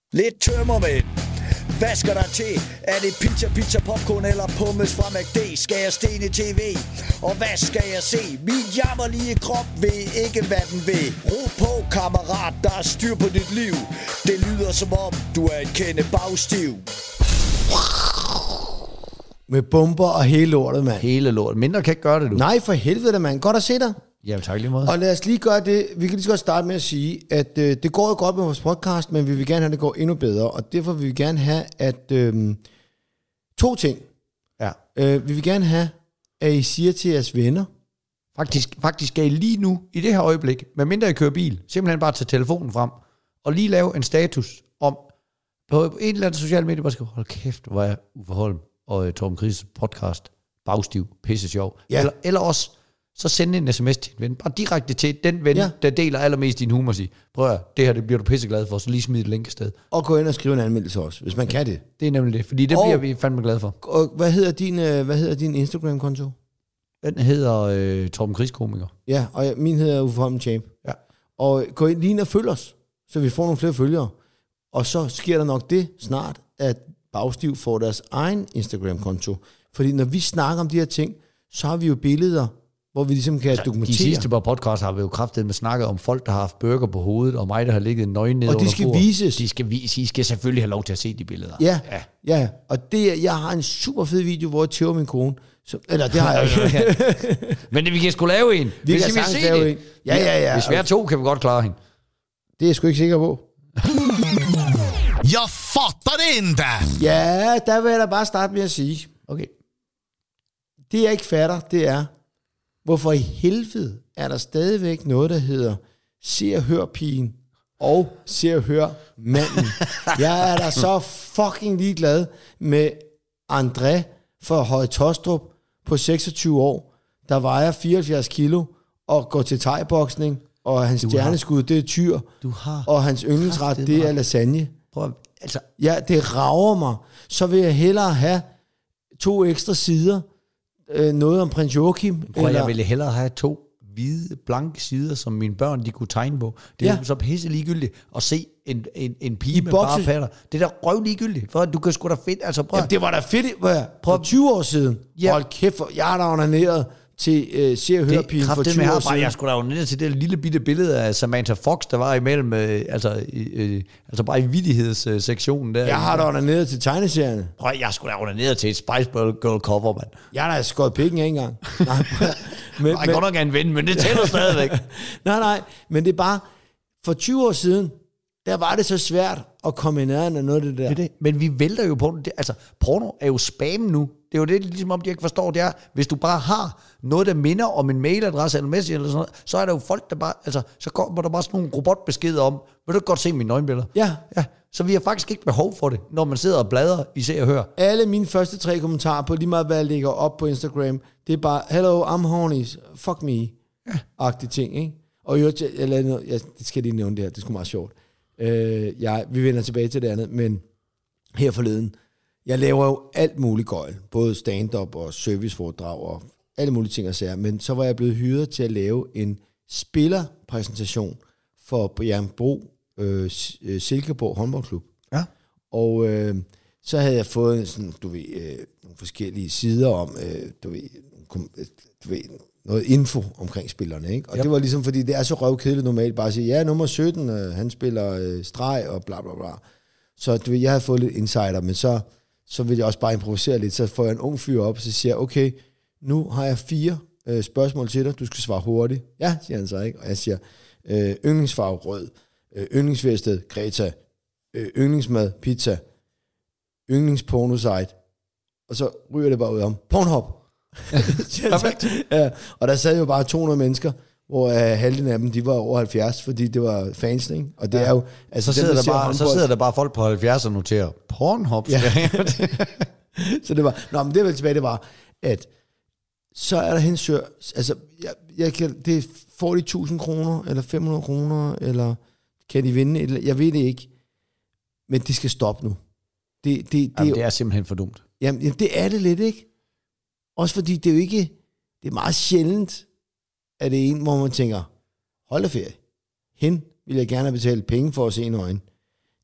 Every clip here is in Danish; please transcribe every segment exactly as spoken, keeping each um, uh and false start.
Lidt tømmermænd. Hvad skal der til? Er det pizza, pizza, popcorn eller pommes fra McD? Skal jeg stene tv? Og hvad skal jeg se? Min jammerlige krop ved ikke, hvad den vil. Ro på, kammerat, der er styr på dit liv. Det lyder som om, du er en kende bagstiv. Med bomber og hele lortet, mand. Hele lortet. Mindre kan ikke gøre det, du. Nej, for helvede, mand. Godt at se dig. Ja, tak lige måde. Og lad os lige gøre det. Vi kan lige så godt starte med at sige, at øh, det går jo godt med vores podcast, men vi vil gerne have, at det går endnu bedre. Og derfor vil vi gerne have, at øh, to ting. Ja. Øh, vi vil gerne have, at I siger til jeres venner. Faktisk, faktisk skal I lige nu, i det her øjeblik, med mindre I kører bil, simpelthen bare tage telefonen frem, og lige lave en status om, på en eller anden social medie, bare skal holde kæft, hvor er Uffe Holm og uh, Torben Chris podcast, bagstiv, pisse sjov. Ja. Eller, eller også, så sende en sms til en ven, bare direkte til den ven, ja. der deler allermest din humor, og sige, prøv at det her, det bliver du pisseglad for, så lige smid et link afsted. Og gå ind og skrive en anmeldelse også, hvis man kan det. Det er nemlig det, fordi det og, bliver vi fandme glade for. Og hvad hedder din, øh, hvad hedder din Instagram-konto? Den hedder uh, Torben Chris Komiker. Ja, og jeg, min hedder Uffe Holm Champ. Ja. Og gå ind lige ind og følg os, så vi får nogle flere følgere. Og så sker der nok det snart, at Bagstiv får deres egen Instagram-konto. Fordi når vi snakker om de her ting, så har vi jo billeder, hvor vi ligesom kan altså, dokumentere. De sidste par podcast har vi jo kraftigt med snakket om folk, der har haft burger på hovedet, og mig, der har ligget nøgen ned. Og de skal vises. De skal vises. I skal selvfølgelig have lov til at se de billeder. Ja, ja. ja. Og det, jeg har en super fed video, hvor jeg tæver min kone. Så, eller det har jeg ikke. Men det, vi kan sgu lave en. Vi Hvis kan vi sagtens se lave det. en. Ja, ja, ja. Hvis vi er to, kan vi godt klare hende. Det er jeg sgu ikke sikker på. Jeg fatter det inte! Ja, der vil jeg da bare starte med at sige. Okay. Det jeg ikke fatter, det er, hvorfor i helvede er der stadigvæk noget, der hedder Se og Hør pigen og Se og Hør manden. Jeg er da så fucking ligeglad med André fra Høje Tostrup på seksogtyve år, der vejer fireoghalvfjerds kilo og går til thai-boksning, og hans du stjerneskud, har, det er tyr, du har og hans yndlingsret, det er lasagne. Prøv, altså. Ja, det rager mig. Så vil jeg hellere have to ekstra sider, øh, noget om prins Joachim. Prøv, eller... Jeg ville hellere have to hvide, blanke sider, som mine børn de kunne tegne på. Det er ja. så pisse ligegyldigt at se en, en, en pige I med bokse. Bare patter. Det er da røv ligegyldigt, for du kan sgu da fedt. Altså, prøv. Jamen, det var da fedt. Prøv for tyve år siden. Ja. Hold kæft, for, jeg har da onaneret til øh, Se og Hør pigen for tyve år siden. Jeg skulle da onaneret til det lille bitte billede af Samantha Fox, der var imellem, øh, altså, øh, altså bare i vittighedssektionen der. Jeg har da onaneret til tegneserierne. Prøv, jeg skulle da onaneret til et Spice Girl cover, mand. Jeg har da skåret pikken en gang. Nej, men, jeg kan godt nok en ven, men det tæller stadigvæk. nej, nej, men det er bare, for tyve år siden, der var det så svært at komme i nærheden af noget af det der. Det det. Men vi vælter jo på det. Altså, porno er jo spam nu. Det er jo det, ligesom om de ikke forstår, det er, hvis du bare har noget, der minder om en mailadresse eller messenger eller sådan noget, så er der jo folk, der bare, altså, så kommer der bare sådan nogle robotbeskeder om, vil du godt se mine nøgenbilleder? Ja. Ja. Så vi har faktisk ikke behov for det, når man sidder og bladrer i Se og Hør. Alle mine første tre kommentarer på lige meget, hvad jeg lægger op på Instagram, det er bare, hello, I'm horny, fuck me, ja. agtige ting, ikke? Og jeg, jeg, jeg, noget, jeg det skal lige nævne det her, det er sgu meget sjovt. Uh, jeg, vi vender tilbage til det andet, men her forleden, jeg laver jo alt muligt gøjl, både stand-up og serviceforedrag og alle mulige ting og sager, men så var jeg blevet hyret til at lave en spillerpræsentation for Jernbro øh, Silkeborg håndboldklub. Ja. Og øh, så havde jeg fået sådan, du ved, øh, nogle forskellige sider om, øh, du ved, du ved, noget info omkring spillerne, ikke? Og yep. det var ligesom, fordi det er så røvkedeligt normalt bare at sige, ja, nummer sytten, øh, han spiller øh, streg og bla bla bla. Så du ved, jeg havde fået lidt insider, men så så vil jeg også bare improvisere lidt. Så får jeg en ung fyr op, og så siger jeg, okay, nu har jeg fire øh, spørgsmål til dig, du skal svare hurtigt. Ja, siger han så, ikke? Og jeg siger, øh, yndlingsfarve rød, øh, yndlingsværsted Greta, øh, yndlingsmad pizza, yndlingspornosite, og så ryger det bare ud om, Pornhub. Ja, og der sad jo bare to hundrede mennesker, hvor uh, halvdelen af dem, de var over halvfjerds, fordi det var fans, ikke? Og det ja. er jo... Altså, så, sidder dem, der bare, så sidder der bare folk på halvfjerds og noterer, Pornhub. Ja. Så det var... Nå, men det var tilbage, det var, at så er der hensør... Altså, jeg, jeg kan, det får de tusind kroner, eller fem hundrede kroner, eller kan de vinde? Eller, jeg ved det ikke. Men de skal stoppe nu. Det, det, det, jamen, det er simpelthen for dumt. Jamen, jamen, det er det lidt, ikke? Også fordi det er jo ikke... Det er meget sjældent, at det er en, hvor man tænker, hold da ferie. Hen vil jeg gerne have betalt penge for at se en øjne.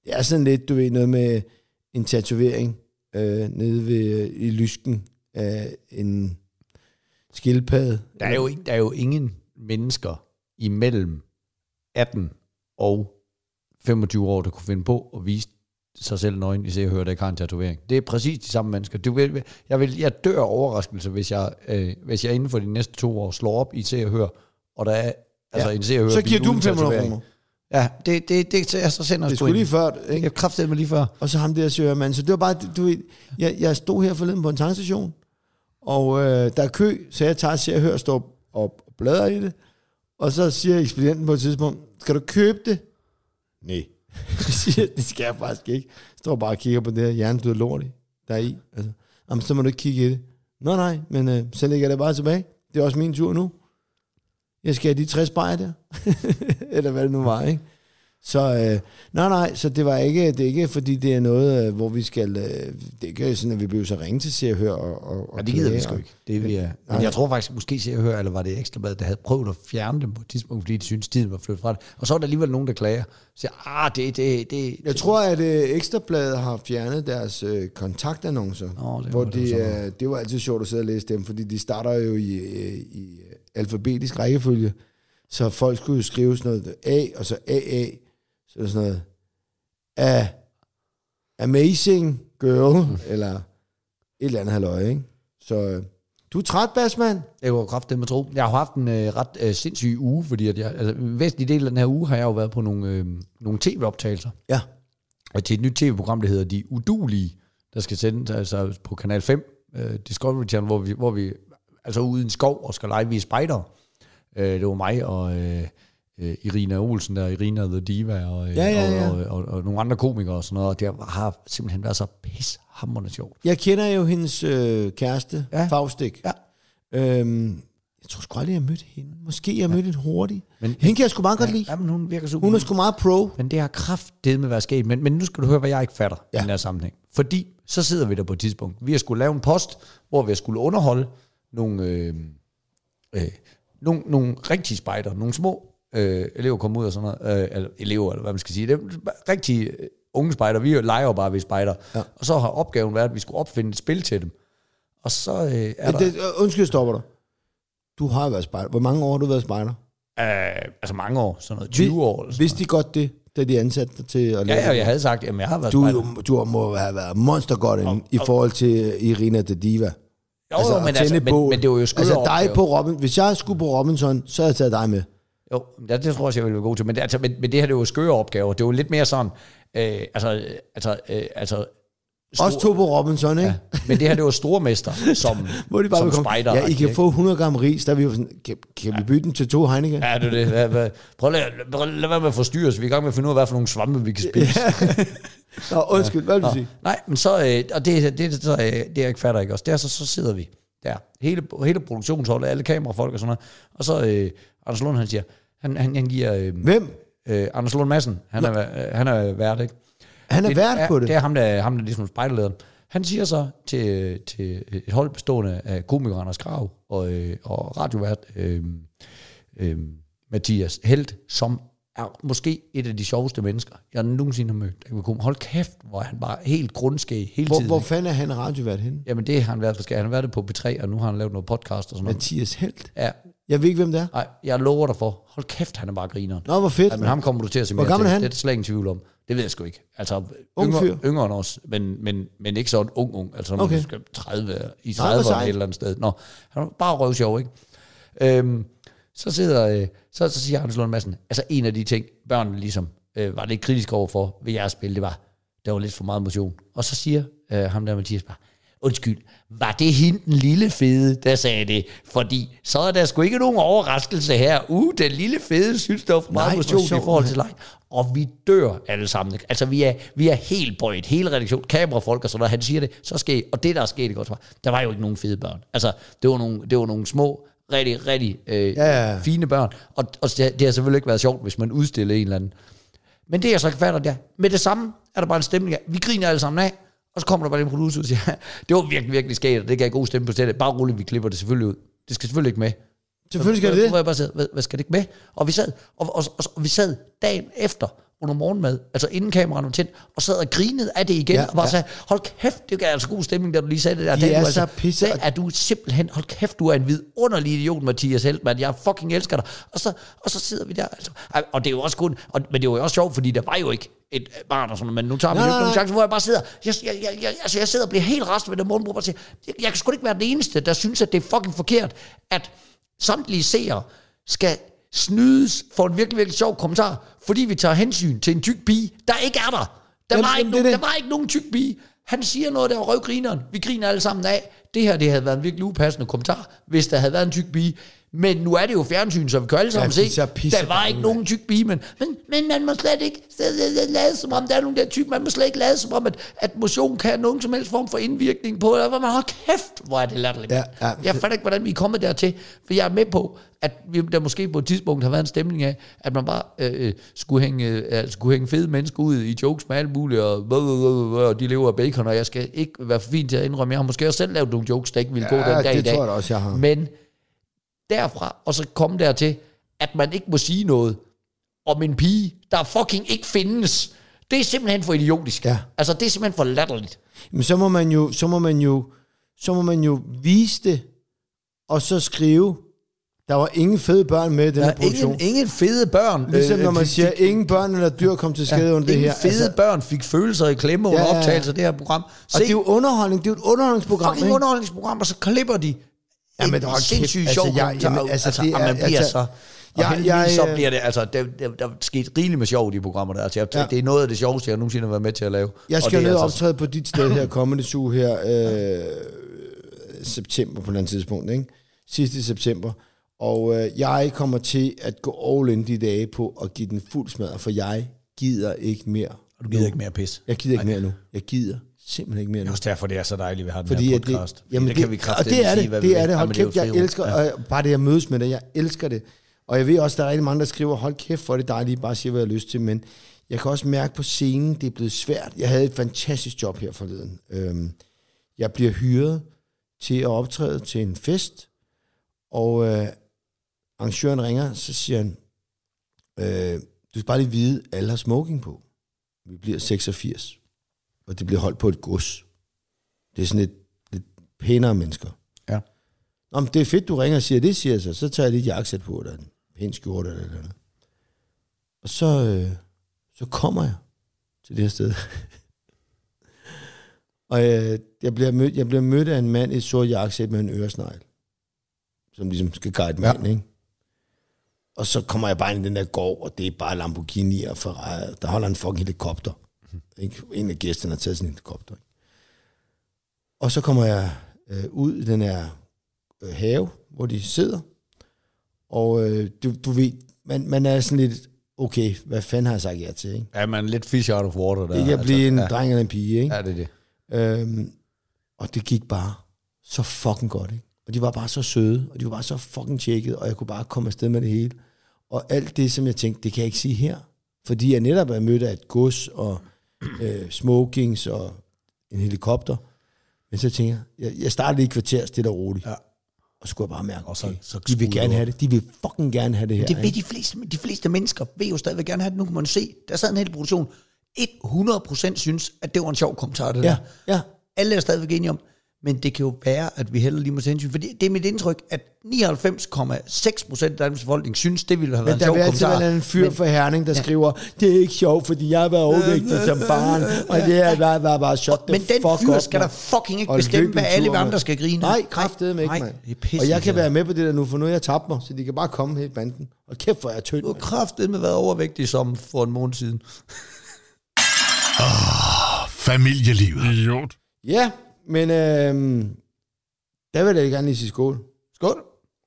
det er sådan lidt, du ved, noget med en tatovering øh, nede ved, i lysken af en skildpadde. Der er, jo, der er jo ingen mennesker imellem atten og femogtyve år, der kunne finde på at vise sig selv nøgen i Se og Hør, der ikke har en tatovering. Det er præcis de samme mennesker. Du vil, jeg, vil, jeg dør overraskelse, hvis jeg, øh, hvis jeg inden for de næste to år slår op i Se og Hør, og der er altså ja. en Se og Hør. Så giver du dem fem hundrede kroner. Ja, det, det, det, det så sender det skulle lige før, ikke? Jeg kræftede mig lige før. Og så ham der søger mand. Så det var bare, du ved, jeg, jeg stod her forleden på en tankstation, og øh, der er kø, så jeg tager Se og Hør, står og bladrer i det, og så siger ekspedienten på et tidspunkt, skal du købe det? Nej. Det siger, det skal jeg faktisk ikke. Jeg står bare og kigger på det her hjernedøde lort, der er i. Altså, jamen, så må du ikke kigge i det. Nå nej, men øh, så lægger jeg det bare tilbage. Det er også min tur nu. Jeg skal have de tres bajer der. Eller hvad det nu var, ikke? Så øh, nej, nej, så det var ikke, det er ikke, fordi det er noget, øh, hvor vi skal, øh, det er ikke sådan, at vi bliver så ringe til Se og Hør og, og, og ja, det gider vi sgu ikke. Det er, vi er. Men jeg tror faktisk, måske Se og Hør, eller var det Ekstrabladet, der havde prøvet at fjerne dem på et tidspunkt, fordi de syntes, tiden var flyttet fra det. Og så var der alligevel nogen, der klager. Så siger, ah, det, det, det. Jeg tror, at øh, Ekstrabladet har fjernet deres øh, kontaktannoncer. Nå, det hvor var de, det, øh, det var altid sjovt at sidde og læse dem, fordi de starter jo i, øh, i alfabetisk rækkefølge. Så folk skulle jo skrive sådan noget A, og så A A. Så er sådan noget, A, amazing girl, mm. eller et eller andet halløj, ikke? Så du er træt, Basman? Jeg var kraftigt med tro. Jeg har haft en øh, ret øh, sindssyg uge, fordi at jeg, altså, en væsentlig del af den her uge har jeg jo været på nogle, øh, nogle tv-optagelser. Ja. Og til et nyt tv-program, der hedder De Udulige, der skal sendes altså, på Kanal fem, øh, Discovery Channel, hvor vi, hvor vi altså ude i en skov og skal lege vi spejdere. Øh, det var mig og øh, Irina Olsen der, Irina The Diva, og, ja, ja, ja. Og, og, og, og nogle andre komikere og sådan noget, og det har simpelthen været så pishamrende sjovt. Jeg kender jo hendes øh, kæreste, ja. Faustik. Ja. Øhm, jeg tror sgu aldrig, jeg mødte hende. Måske jeg mødte hende hurtigt. Men, hende kan jeg sgu meget ja, godt lide. Ja, men hun virker super. Hun er sgu meget pro. Men det har kraftedeme med været sket. Men, men nu skal du høre, hvad jeg ikke fatter ja. i den her sammenhæng. Fordi så sidder vi der på et tidspunkt. Vi har skulle lave en post, hvor vi har skulle underholde nogle, øh, øh, nogle, nogle rigtige spejder, nogle små øh, elever komme ud og sådan noget, øh, eller elever, eller hvad man skal sige. Det er rigtige unge spejder. Vi leger bare ved spejder. Ja. Og så har opgaven været, at vi skulle opfinde et spil til dem. Og så øh, er det, der... Undskyld, jeg stopper dig. Du har været spejder. Hvor mange år har du været spejder? Uh, altså mange år, sådan noget tyve år. Eller sådan vidste de godt det, da de ansatte dig til at lave? Ja, ja, jeg havde sagt, jamen jeg har været du, spejder. Du må have været monstergodt og, i forhold til Irina The Diva. Jo, altså, men, altså, men, men det var jo skøre altså dig på Robinson. Hvis jeg skulle på Robinson, så havde jeg taget dig med. Jo, det, det tror jeg også, jeg ville være god til. Men, det, altså, men, men det her, det var jo skøre opgaver. Det var lidt mere sådan, øh, altså, altså, øh, altså store, også to på Robinson, ikke? Ja, men det her, det var stormester, som, de bare som spejder. Ja, I kan få hundrede gram ris, der er vi jo sådan, kan, kan ja. vi bytte den til to Heineken? Ja, det er det. Hvad, hvad, prøv at lade, lad være med at forstyrre os. Vi er i gang med at finde ud af, hvad for nogle svampe, vi kan spise. Ja. Nå, undskyld, hvad vil du sige? Nej, men så, øh, og det, det, så, øh, det jeg ikke fatter ikke også, der så, så sidder vi der. Hele, hele produktionsholdet, alle kamerafolk og sådan noget. Og så øh, Anders Lund, han siger, han, han, han giver... Øh, Hvem? Øh, Anders Lund Madsen, han er, øh, han er vært, ikke? Han er det, vært er, på det? Det er ham, der, ham, der ligesom spejderlederen. Han siger så til, til et hold bestående af komikere Anders Grav og, øh, og radiovært øh, øh, Mathias Helt, som er måske et af de sjoveste mennesker, jeg nogensinde har mødt. Hold kæft, hvor han bare helt grundskæg hele hvor, tiden. Hvor fanden er han radiovært henne? Jamen det har han været forskelligt. Han har været på P tre, og nu har han lavet noget podcast og sådan noget. Mathias Helt? Ja. Jeg ved ikke, hvem det er. Nej, jeg lover dig for. Hold kæft, han er bare grineren. Nå, hvor fedt. Ja, men ham kommer du til at se mere til. Hvor gammel er han? Det er slet ingen tvivl om. Det ved jeg sgu ikke. Altså, ung yngre, fyr. Yngre end os, men, men, men ikke sådan ung, ung. Altså, okay. Skal tredive, i trediverne et eller andet sted. Nå, han er bare røvsjov, ikke? Øhm, så sidder, øh, så, så siger Anders Lund Madsen, altså en af de ting, børnene ligesom øh, var lidt kritisk overfor ved jeres spil, det var, der var lidt for meget motion. Og så siger øh, ham der Mathias bare, undskyld, var det hende den lille fede, der sagde det? Fordi så er der sgu ikke nogen overraskelse her. Uh, den lille fede synes, der var for meget motion i forhold til leg. Og vi dør alle sammen. Altså, vi er, vi er helt bøjet. Hele redaktion, kamerafolk og sådan noget. Han siger det, så sker. Og det, der er sket, godt, der var jo ikke nogen fede børn. Altså, det var nogle, det var nogle små, rigtig, rigtig øh, ja, ja. fine børn. Og, og det, det har selvfølgelig ikke været sjovt, hvis man udstiller en eller anden. Men det, jeg så ikke fatter, der med det samme er der bare en stemning af. Vi griner alle sammen af. Og så kommer der bare en producer og siger, det var virkelig, virkelig skægt, og det gav god stemme på stedet. Bare roligt, vi klipper det selvfølgelig ud. Det skal selvfølgelig ikke med. Selvfølgelig skal det det. Hvor jeg bare sad, hvad, hvad skal det ikke med? Og vi sad, og, og, og, og vi sad dagen efter under morgenmad, altså inden kameraet var tændt, og sad og grinede af det igen, ja, og bare ja. sagde, hold kæft, det gav altså god stemning, da du lige sagde det der. De er du, så altså, pisse. er du simpelthen, hold kæft, du er en vidunderlig idiot, Mathias Heltmann, jeg fucking elsker dig. Og så, og så sidder vi der, altså. Og det er jo også kun, og, men det var jo også sjovt, fordi der var jo ikke et barn og sådan, men nu tager vi nogle chancer, hvor jeg bare sidder, jeg, jeg, jeg, jeg, altså jeg sidder og bliver helt rastet ved det morgenbrug, og siger, jeg, jeg kan sgu ikke være den eneste, der synes, at det er fucking forkert, at samtlige seere skal snydes for en virkelig, virkelig sjov kommentar, fordi vi tager hensyn til en tyk pige, der ikke er der. Der, var, ikke nogen, der var ikke nogen tyk pige. Han siger noget, der var røvgrineren. Vi griner alle sammen af. Det her, det havde været en virkelig upassende kommentar, hvis der havde været en tyk pige. Men nu er det jo fjernsyn, så vi kan alle sammen ja, se, der var ikke nogen tyk pige, men, men, men man må slet ikke lade som om, der er nogen der tyk, man må slet ikke lade som om, at, at motion kan have nogen som helst form for indvirkning på, eller man hold kæft, hvor er det latterligt. Ja, ja. Jeg fatter ikke, hvordan vi er kommet dertil, for jeg er med på, at vi, der måske på et tidspunkt har været en stemning af, at man bare øh, skulle, hænge, øh, skulle hænge fede mennesker ud i jokes med alt muligt, og, og de lever af bacon, og jeg skal ikke være for fint til at indrømme, jeg har måske også selv lavet nogle jokes, der ikke ville gå ja, den dag i dag. Tror jeg også, jeg har. Men derfra, og så komme dertil, at man ikke må sige noget om en pige, der fucking ikke findes. Det er simpelthen for idiotisk. Ja. Altså, det er simpelthen for latterligt. Men så må man jo, så må man jo, så må man jo vise det, og så skrive, der var ingen fede børn med i den her produktion. Ingen, ingen fede børn. Ligesom når man siger, ingen børn eller dyr kom til skade ja, under det her. Ingen fede altså, børn fik følelser i klemme under ja, optagelse af det her program. Se, og det er jo underholdning, det er jo et underholdningsprogram. Fucking underholdningsprogram, og så klipper de ja, men det var sindssygt sjovt. Altså, jeg, jamen, altså, altså, det er, man bliver altså, så... Og jeg, jeg, så bliver det, altså, der, der, der er sket rigeligt med sjov i de programmer der. Altså, jeg, ja. Det er noget af det sjoveste, jeg nogensinde har været med til at lave. Jeg skal ned og altså, optræde på dit sted her, Comedy Zoo her, øh, september på et andet tidspunkt, ikke? Sidste september. Og øh, jeg kommer til at gå all in de dage på at give den fuld smadre, for jeg gider ikke mere. Og du gider nu. Ikke mere pis? Jeg gider ikke mere nu. Jeg gider simpelthen ikke mere nu. Det er også derfor, det er så dejligt, at vi har den fordi her podcast. Det, jamen det, det kan vi kraftigt sige, det, hvad det vi er det. Hold jamen, kæft, det jeg elsker, ja. og bare det, jeg mødes med det, jeg elsker det. Og jeg ved også, der er rigtig mange, der skriver, hold kæft, for det dejligt, bare siger, hvad jeg har lyst til, men jeg kan også mærke på scenen, det er blevet svært. Jeg havde et fantastisk job her forleden. Øhm, jeg bliver hyret til at optræde til en fest, og øh, arrangøren ringer, så siger han, øh, du skal bare lige vide, at alle har smoking på. Vi bliver seksogfirs, og det bliver holdt på et gods. Det er sådan et lidt pænere mennesker. Ja. Nå, men det er fedt, du ringer og siger, det siger jeg så. Så tager jeg lige et jakkesæt på, der er en pæn skjorte eller noget. Og så, øh, så kommer jeg til det her sted. og øh, jeg, bliver mødt, jeg bliver mødt af en mand i et sort jakkesæt med en øresnegl, som ligesom skal guide mig ja. ind, ikke? Og så kommer jeg bare ind i den der gård, og det er bare Lamborghini og Ferrari. Der holder en fucking helikopter. Ikke? En af gæsterne har taget sådan en helikopter. Ikke? Og så kommer jeg øh, ud i den her øh, have, hvor de sidder. Og øh, du, du ved, man, man er sådan lidt, okay, hvad fanden har jeg sagt jer til? Ikke? Ja, man er lidt fish out of water der. Det kan blive altså, en ja. dreng eller en pige, ikke? Ja, det er det. Øhm, og det gik bare så fucking godt, ikke? Og de var bare så søde, og de var bare så fucking tjekket, og jeg kunne bare komme afsted med det hele. Og alt det, som jeg tænkte, det kan jeg ikke sige her. Fordi jeg netop er mødt af et gods, og øh, smokings, og en helikopter. Men så tænker jeg, jeg startede i kvarter stille og roligt. Ja. Og så skulle jeg bare mærke, okay, så, så de vil gerne have det. De vil fucking gerne have det her. Det ved de fleste, de fleste mennesker, vil jo stadigvæk gerne have det. Nu kan man se, der sad en hel produktion. hundrede procent synes, at det var en sjov kommentar, det ja, der. Ja. Alle er stadigvæk enige om, men det kan jo være, at vi heller lige må tage hensyn. For det, det er mit indtryk, at nioghalvfems komma seks procent af Danmarks befolkning synes, det ville have været en sjov kommentar. Men der vil altid være en fyr men, for Herning, der ja. skriver, det er ikke sjovt, fordi jeg har været overvægtig som barn, og det her var bare, bare shut the fuck up. Men den fyr skal der fucking ikke bestemme, hvad alle andre skal grine. Nej, kraftedeme ikke, mand. Og jeg kan være med på det der nu, for nu er jeg tabt mig, så de kan bare komme helt banden. Og kæft, hvor jeg er tynd. Du har kraftedeme været overvægtig som for en måned siden. Åh, familielivet. Idiot. Ja, men øh, der vil jeg gerne lige sige skål. Skål.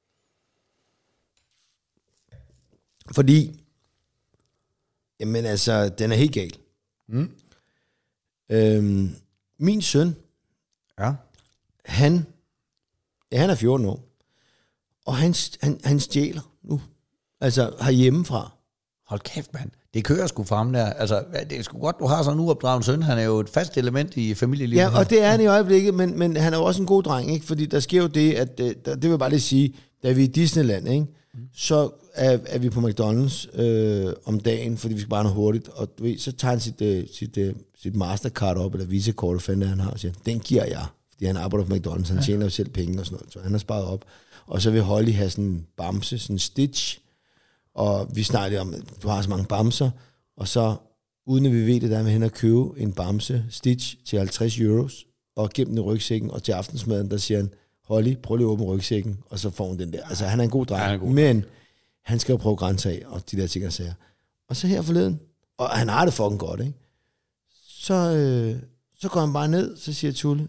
Fordi, jamen altså, den er helt gal. Mm. Øhm, min søn, ja. han, ja, han er fjorten år, og han, han, han stjæler nu, altså herhjemmefra. Hold kæft, mand. Det kører sgu for ham der. Altså, det er sgu godt, du har sådan en uopdragen søn. Han er jo et fast element i familielivet. Ja, og det er han i øjeblikket, men, men han er jo også en god dreng, ikke? Fordi der sker jo det, at, der, det vil jeg bare lige sige, da vi er i Disneyland, ikke? mm. så er, er vi på McDonald's øh, om dagen, fordi vi skal bare noget hurtigt, og du ved, så tager han sit, øh, sit, øh, sit Mastercard op, eller Visa-kort, hvad fanden han har, og siger, den giver jeg, fordi han arbejder på McDonald's, han ja. tjener jo selv penge og sådan noget, så han har sparet op. Og så vil Holly have sådan en bamse, sådan en Stitch, og vi snakker om, du har så mange bamser, og så, uden at vi ved det, der er med hen at købe en bamse Stitch til halvtreds euros, og gemme den i rygsækken, og til aftensmaden, der siger han, Holly, prøv lige at åbne rygsækken, og så får hun den der. Altså, han er en god dreng, ja, god. Men han skal jo prøve grænser af, og de der ting, han siger. Og så her forleden, og han har det fucking godt, ikke? Så, øh, så går han bare ned, så siger Tulle,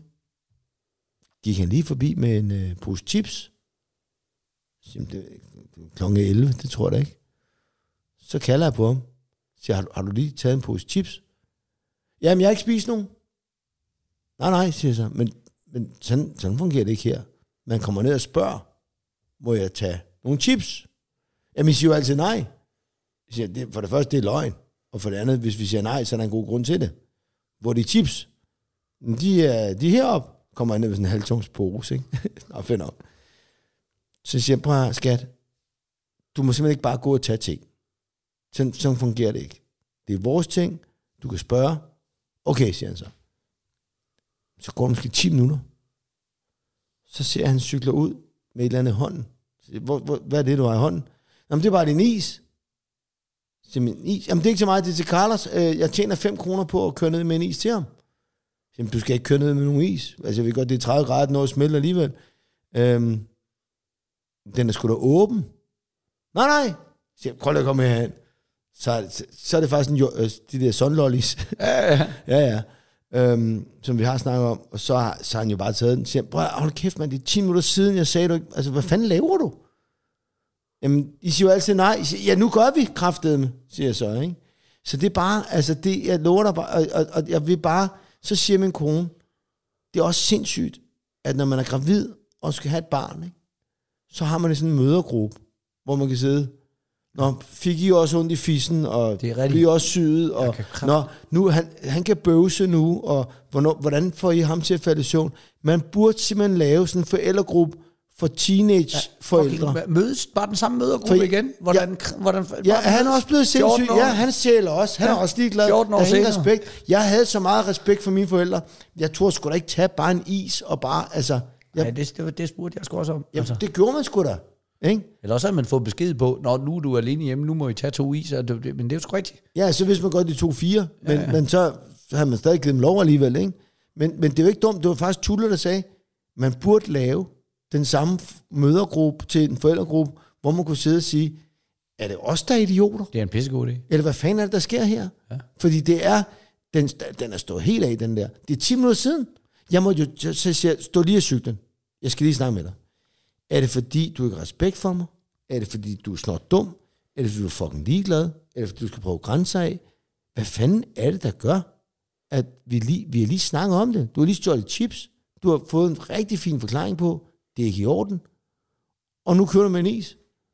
gik han lige forbi med en øh, pose chips. Så, det er klokken elleve, det tror jeg da ikke. Så kalder jeg på ham. Siger, har, har du lige taget en pose chips? Jamen, jeg har ikke spist nogen. Nej, nej, siger jeg så. Men, men sådan, sådan fungerer det ikke her. Man kommer ned og spørger, må jeg tage nogle chips? Jamen, I siger jo altid nej. Jeg siger, det, for det første, det er løgn. Og for det andet, hvis vi siger nej, så er der en god grund til det. Hvor de chips? De er, de er heroppe. Kommer jeg ned med sådan en halvtungs pose, ikke? Nå, fedt nok. Så siger jeg, prøv at, skat, du må simpelthen ikke bare gå og tage ting. Sådan, sådan fungerer det ikke. Det er vores ting. Du kan spørge. Okay, siger han så. Så går det måske ti minutter. Så ser han cykler ud med et eller andet i hånden. Hvor, hvor, hvad er det, du har i hånden? Jamen, det er bare din is. Så min is. Jamen, det er ikke så meget, det er til Carlos. Jeg tjener fem kroner på at køre ned med en is til ham. Jamen, du skal ikke køre ned med nogen is. Altså, jeg ved godt, det er tredive grader, når det smelter alligevel. Øhm, den er sgu da åben. Nej, nej. Så prøv lige at komme herhen. Så, så, så er det faktisk en, øh, de der sunlollies. Ja, ja. ja, ja. Øhm, som vi har snakket om. Og så har, så har han jo bare taget den. Så siger, prøv at hold kæft, man, det er ti minutter siden, jeg sagde, du ikke. Altså, hvad fanden laver du? Jamen, I siger jo altid nej. I siger, ja, nu gør vi kraftedeme, siger jeg så, ikke? Så det er bare, altså, det, jeg lover dig bare, og, og, og jeg vil bare, så siger min kone, det er også sindssygt, at når man er gravid, og skal have et barn, ikke? Så har man sådan en mødergruppe, hvor man kan sidde, nå, fik I også ondt i fissen, og bliver også syet, og nå, nu, han, han kan bøvse nu, og hvornår, hvordan får I ham til at falde i søvn? Man burde simpelthen lave sådan en forældregruppe for teenage-forældre. Ja, mødes bare den samme mødergruppe for, igen? Hvordan, ja, hvordan, ja, han er også blevet sindssyg. Ja, han sjæler også. Han ja, er også ligeglad. fjorten år senere. Respekt. Jeg havde så meget respekt for mine forældre. Jeg tror sgu da ikke tage bare en is, og bare, altså... Jeg, Nej, det, det, det spurgte jeg sgu også om. Jamen, altså. Det gjorde man sgu da. Ikke? Eller også har man fået besked på, når nu er du alene hjemme, nu må I tage to is, det, det, men det er jo sgu rigtigt. Ja, så hvis man godt de to fire, men, ja, ja. men så, så har man stadig givet dem lov alligevel, ikke? Men, men det er jo ikke dumt, det var faktisk Tulle, der sagde, man burde lave den samme mødergruppe til en forældregruppe, hvor man kunne sidde og sige, er det os, der er idioter? Det er en pissegod idé. Eller hvad fanden er det, der sker her? Ja. Fordi det er, den, den er stået helt af, den der. Det er ti minutter siden. Jeg må jo så, så, så, stå lige af cyklen. Jeg skal lige snakke med dig. Er det fordi, du ikke har respekt for mig? Er det fordi, du er snart dum? Er det fordi, du er fucking ligeglad? Er det fordi, du skal prøve grænser af? Hvad fanden er det, der gør, at vi lige, vi har lige snakket om det? Du har lige stjålet chips. Du har fået en rigtig fin forklaring på, det er ikke i orden. Og nu kører du med en is.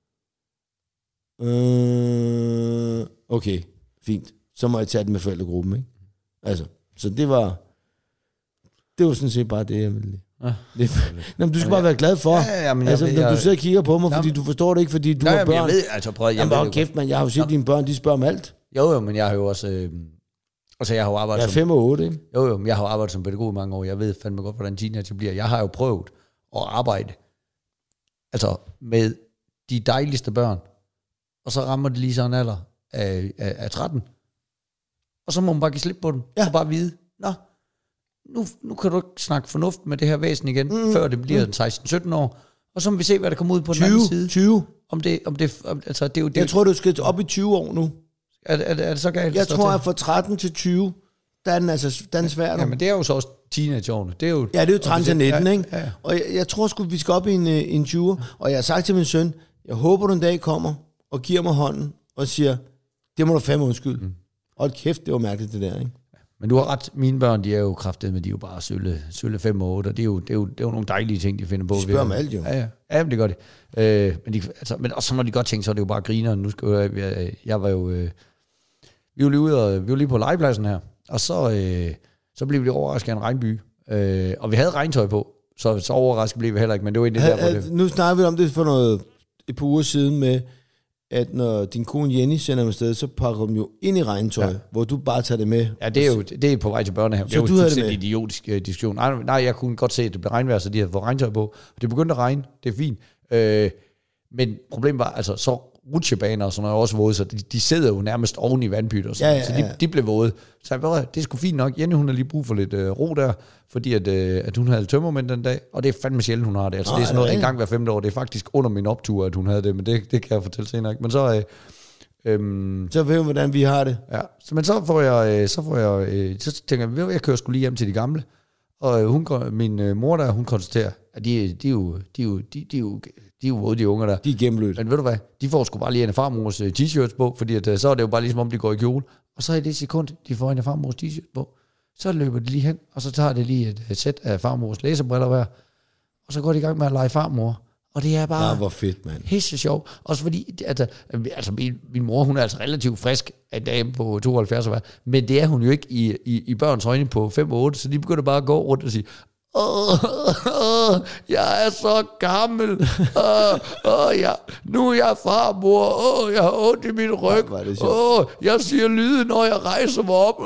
Øh, okay, fint. Så må jeg tage det med forældregruppen, ikke? Altså, så det var, det var sådan set bare det, jeg ville. Ja. Det, jamen, du skal bare være glad for, ja, ja, men altså, jeg, når jeg, du sidder og kigger på mig, jamen, fordi du forstår det ikke, fordi du nej, har børn. Jeg ved, altså prøv, jeg jamen, bare kæft, man, jeg har jo set dine børn, de spørger om alt. Jo, jo, men jeg har jo også, øh, altså jeg har jo arbejdet jeg er fem og otte, ikke? Jo, jo, men jeg har jo arbejdet som pædagog i mange år, jeg ved fandme godt, hvordan teenager bliver. Jeg har jo prøvet at arbejde, altså med de dejligste børn, og så rammer det lige sådan en alder af, af, af tretten, og så må man bare give slip på den, ja. Og bare vide, nå, nu, nu kan du ikke snakke fornuft med det her væsen igen, mm, før det bliver mm. seksten sytten år, og så må vi se, hvad der kommer ud på tyve, den anden side. tyve Om det, om det, om, altså det er jo det. Jeg tror, du skal op i tyve år nu. Er, er, er det så galt? Jeg tror, at fra tretten til tyve, der er den, altså, den er svær. Ja, men det er jo så også teenageårene. Det er jo, ja, det er jo tretten til nitten, ikke? Ja, ja. Og jeg, jeg tror sgu, vi skal op i en, en tyver, og jeg har sagt til min søn, jeg håber, du en dag kommer og giver mig hånden og siger, det må du fandme undskylde. Mm. Hold kæft, det var mærkeligt det der, ikke? Men du har ret, mine børn, de er jo kraftet, men de er jo bare sølle, sølle fem og otte, og det er, jo, det, er jo, det er jo nogle dejlige ting, de finder på. De spørger om alt jo. Ja, ja, ja, det gør de. Øh, men, de altså, men også når de godt tænker, så er det jo bare griner. Nu skal jeg, jeg, jeg var jo, øh, vi var lige ude, og vi var lige på legepladsen her, og så, øh, så blev vi overrasket af en regnby, øh, og vi havde regntøj på, så, så overrasket blev vi heller ikke, men det var egentlig der, hvor det... Nu snakker vi om det for noget et par uger siden med, at når din kone Jenny sender dem afsted, så pakker dem jo ind i regntøj, ja. hvor du bare tager det med. Ja, det er jo det er på vej til børnehave. Så det er du jo havde en det med? idiotisk uh, diskussion. Nej, nej, jeg kunne godt se, at det blev regnvejr, så de havde fået regntøj på. Det begyndte at regne, det er fint. Øh, men problemet var, altså så rutsjebaner og sådan noget også våde, så de, de sidder jo nærmest oven i vandpytter, så, ja, ja, ja. så de, de blev våde. Så jeg bare, det er sgu fint nok. Jenny, hun har lige brug for lidt øh, ro der, fordi at, øh, at hun havde tømmermænd den dag, og det er fandme sjældent, hun har det. Altså Nå, det er sådan noget en gang hver femte år. Det er faktisk under min optur, at hun havde det, men det, det kan jeg fortælle senere. Men så... Øh, Øhm, så ved du, hvordan vi har det. Ja, så, men så får jeg, så får jeg, så tænker jeg, jeg kører sgu lige hjem til de gamle, og hun, min mor der, hun konstaterer, at de, de, er jo, de, er jo, de, de, er jo, de er jo våde, de unger der. De er gennemblødt. Men ved du hvad, de får sgu bare lige en af farmors t-shirts på, fordi at, så er det jo bare ligesom om de går i kjole, og så i det sekund, de får en af farmors t-shirt på, så løber de lige hen, og så tager det lige et, et sæt af farmors læserbriller hver, og så går de i gang med at lege farmor. Og det er bare... Ja, hvor fedt, mand. Pisse sjov. Også fordi, altså, altså min, min mor, hun er altså relativt frisk af dame på tooghalvfjerds år, men det er hun jo ikke i, i, i børns øjne på fem og otte, så de begynder bare at gå rundt og sige, åh, åh, jeg er så gammel, åh, åh, ja, nu er jeg farmor, åh, jeg har ondt i min ryg, åh, jeg siger lyde, når jeg rejser mig op,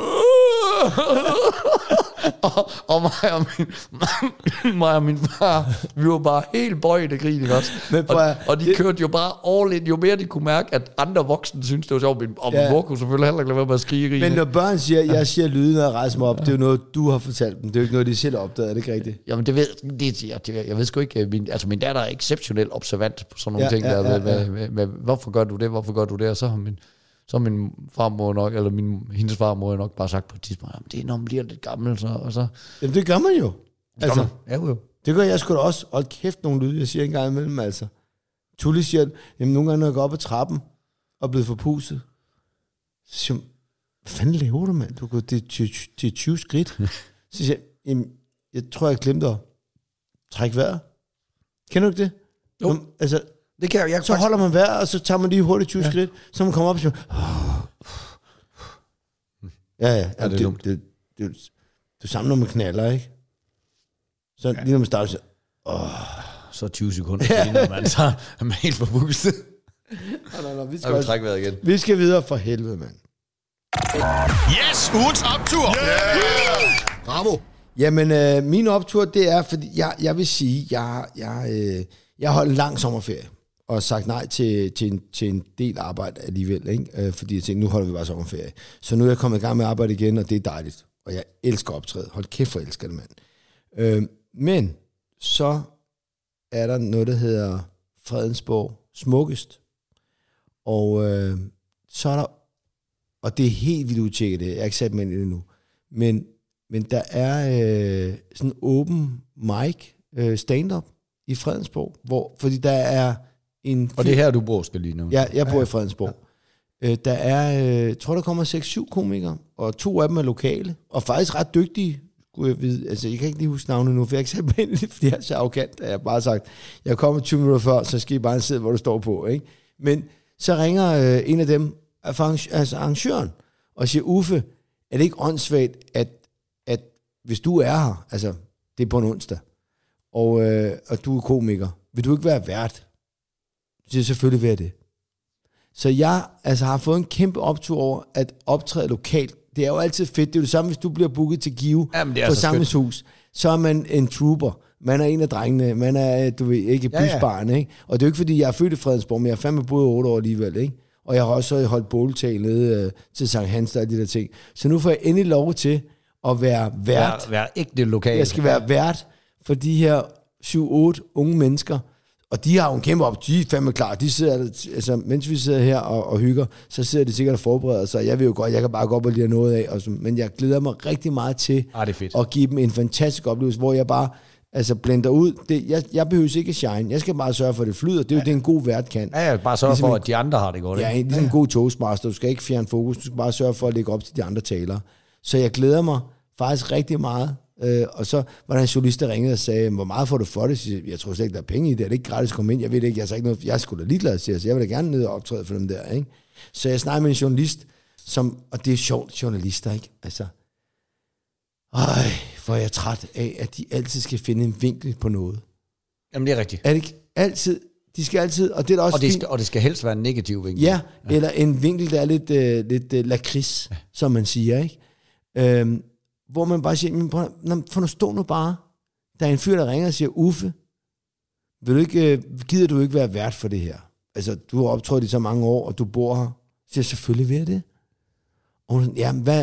og, og mig og min mig og min far, vi var bare helt bøjet af grin, ikke også? Men og, jeg, og de det, kørte jo bare all in, jo mere de kunne mærke, at andre voksne synes det var sjovt, og min ja. mor kunne selvfølgelig heller ikke lade være med at skrige i grin. Men når børn siger, jeg siger lyden, når jeg rejser mig op, det er jo noget, du har fortalt dem, det er jo ikke noget, de selv har opdaget, er det ikke rigtigt? Jamen det ved, det, jeg, jeg ved sgu ikke, min, altså min datter er exceptionelt observant på sådan nogle ja, ting ja, der, ja, ja. Med, med, med, med, hvorfor gør du det, hvorfor gør du det, og så har min, så har min farmor nok, eller min, hendes farmor nok bare sagt på et tidspunkt, jamen det er når man bliver lidt gammel, så, og så... Jamen det gør man jo. Altså, ja, jo. Det gør jeg sgu da også. Hold kæft nogle lyde, jeg siger en gang imellem, altså. Tulli siger, jamen nogle gange, når jeg går op ad trappen, og er blevet forpustet, så siger jeg, hvad fanden laver du, mand? Du går til tyve skridt. Så siger jeg, jamen, jeg tror, jeg glemte at trække vejret. Kender du ikke det? Jo. Jamen, altså, det kan jeg, jeg så holder man vejret, og så tager man lige hurtigt tyve ja. skridt, så man kommer op og siger, ja, ja, ja, det, det, det, det, du samler med knaller, ikke? Så ja. Lige når man starter, så, åh. Så tyve sekunder, ja. Når man så er man helt forbustet. Nej, nej, vi skal, også, trække vejret igen. Vi skal videre for helvede, mand. Yes, ugens optur! Yeah! Bravo! Jamen, øh, min optur, det er, fordi jeg, jeg vil sige, jeg, jeg, øh, jeg holdt en lang sommerferie, og sagt nej til, til, en, til en del arbejde alligevel, ikke? Øh, fordi jeg tænkte, nu holder vi bare sommerferie. Så nu er jeg kommet i gang med at arbejde igen, og det er dejligt. Og jeg elsker optræde. Hold kæft, for elsker det, mand. Øh, men så er der noget, der hedder Fredensborg Smukkest. Og øh, så er der, og det er helt vildt udtjekket det, jeg har ikke sat mig ind i det endnu, men, men der er øh, sådan en open mic øh, stand-up i Fredensborg, hvor, fordi der er en... Og det er her, du bor, skal lige nu. Ja, jeg bor ja, i Fredensborg. Ja. Øh, der er, øh, jeg tror, der kommer seks syv komikere, og to af dem er lokale, og faktisk ret dygtige, skulle jeg vide. Altså, jeg kan ikke lige huske navnet nu, for jeg har ikke sat mig ind i det, fordi jeg er så arrogant, at jeg har bare sagt, jeg kommer tyve minutter før, så skal I bare sidde, hvor du står på, ikke? Men så ringer øh, en af dem, altså arrangøren, og siger, Uffe, er det ikke åndssvagt, at, at hvis du er her, altså, det er på en onsdag, og, øh, og du er komiker, vil du ikke være vært? Så siger selvfølgelig være det. Så jeg altså, har fået en kæmpe optur over at optræde lokalt. Det er jo altid fedt. Det er jo det samme, hvis du bliver booket til Give på Samlingshus. Så er man en trooper. Man er en af drengene. Man er, du ved, ikke bysbarn, ja, ja. Ikke? Og det er jo ikke, fordi jeg er født i Fredensborg, men jeg har fandme boet otte år alligevel, ikke? Og jeg har også holdt båltag nede øh, til Sankt Hans og de der ting. Så nu får jeg endelig lov til at være vært. Vær, vær ægte lokal. Jeg skal være vært for de her syv otte unge mennesker. Og de har jo en kæmpe op, de er fandme klar. De sidder, altså, mens vi sidder her og, og hygger, så sidder de sikkert og forbereder sig. Jeg ved jo godt, jeg kan bare gå op og lide noget af. Og så, men jeg glæder mig rigtig meget til ah, det er fedt. At give dem en fantastisk oplevelse, hvor jeg bare altså, blender ud. Det, jeg, jeg behøver ikke shine. Jeg skal bare sørge for, at det flyder. Det er jo ja. Det, en god vært kan. Ja, ja, bare sørge ligesom for, en, at de andre har det godt. Ja, det er ja. En god toastmaster. Du skal ikke fjerne fokus. Du skal bare sørge for at lægge op til de andre talere. Så jeg glæder mig faktisk rigtig meget. Uh, og så var der en journalist, der ringede og sagde, hvor meget får du for det? Så jeg tror slet ikke, der er penge i det. Er det ikke gratis at komme ind? Jeg ved det ikke. Jeg, ikke noget, jeg er sgu da ligeglad til det, så jeg vil da gerne ned og optræde for dem der. Ikke? Så jeg snakkede med en journalist, som, og det er sjovt, journalister, ikke? Altså, øj, hvor er jeg træt af, at de altid skal finde en vinkel på noget. Jamen, det er rigtigt. Er det ikke altid, De skal altid, og det er da også og, det fint. skal, og det skal helst være en negativ vinkel. Ja, ja. Eller en vinkel, der er lidt, øh, lidt øh, lakrids, ja. som man siger, ikke? Øhm, hvor man bare siger, men prøv, for nu stå nu bare. Der er en fyr, der ringer og siger, Uffe, vil du ikke, øh, gider du ikke være vært for det her? Altså, du har optrådt i så mange år, og du bor her. Så siger jeg, selvfølgelig vil jeg det. Og hun siger, ja, hvad,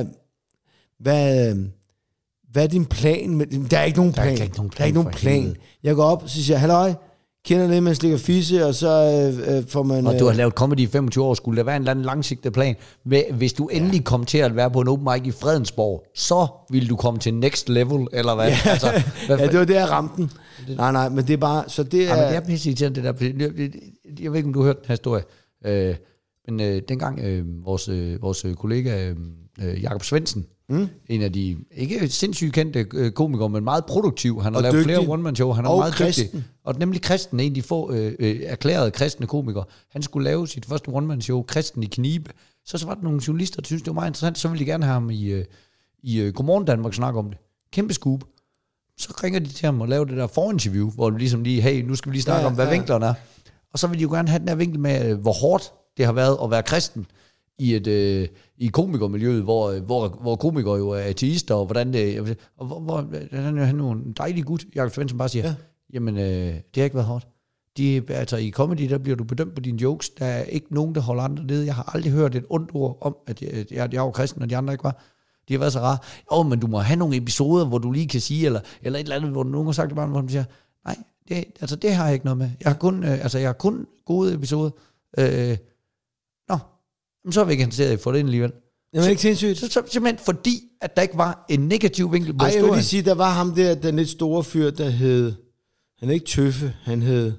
hvad, hvad er din plan? Med, der er ikke nogen plan. Der er ikke nogen plan. Der er ikke nogen plan. Jeg går op, og så siger jeg, halløj, kender det, man slikker fisse, og så øh, får man... Og du har lavet comedy i femogtyve år, skulle der være en eller anden langsigtet plan. Hvis du endelig ja. kom til at være på en open mic i Fredensborg, så vil du komme til next level, eller hvad? Ja, altså, hvad ja det var det, jeg ramte den. Nej, nej, men det er bare... Så det er... Ja, men det er pisse til det der... Jeg ved ikke, om du har hørt den her historie. Øh, men øh, dengang øh, vores, øh, vores kollega øh, Jakob Svendsen, mm. en af de ikke sindssygt kendte øh, komikere, men meget produktiv. Han har og lavet dygtig. flere one-man-show. Han er og meget kristen. dygtig. Og nemlig Kristen, en af de få øh, øh, erklærede kristne komikere. Han skulle lave sit første one-man-show, Kristen i knibe. Så, så var der nogle journalister, der syntes, det var meget interessant. Så ville de gerne have ham i, øh, i øh, Godmorgen Danmark snakke om det. Kæmpe scoop. Så ringer de til ham og laver det der forinterview, hvor de ligesom lige, hey, nu skal vi lige snakke ja, om, hvad ja. vinklerne er. Og så vil de jo gerne have den her vinkel med, hvor hårdt det har været at være kristen i et øh, i komikermiljøet, hvor, hvor, hvor komikere jo er ateister, og hvordan det... Og hvor, hvor han er jo en dejlig gut, Jakob Svendsen bare siger, ja. jamen, øh, det har ikke været hårdt. De, altså, i comedy, der bliver du bedømt på dine jokes. Der er ikke nogen, der holder andre nede. Jeg har aldrig hørt et ondt ord om, at jeg, jeg, jeg var kristen, og de andre ikke var. De har været så rare. Åh, oh, men du må have nogle episoder, hvor du lige kan sige, eller, eller et eller andet, hvor nogen har sagt det bare, hvor de siger, nej, det, altså, det har jeg ikke noget med. Jeg har kun, øh, altså, jeg har kun gode episoder. Øh, nå, så er vi ikke interesseret i at få det ind alligevel. Det var ikke sindssygt. Så, så, simpelthen fordi, at der ikke var en negativ vinkel på Ej, historien. jeg vil lige sige, der var ham der, den lidt store fyr, der hed, han er ikke Tøffe, han hed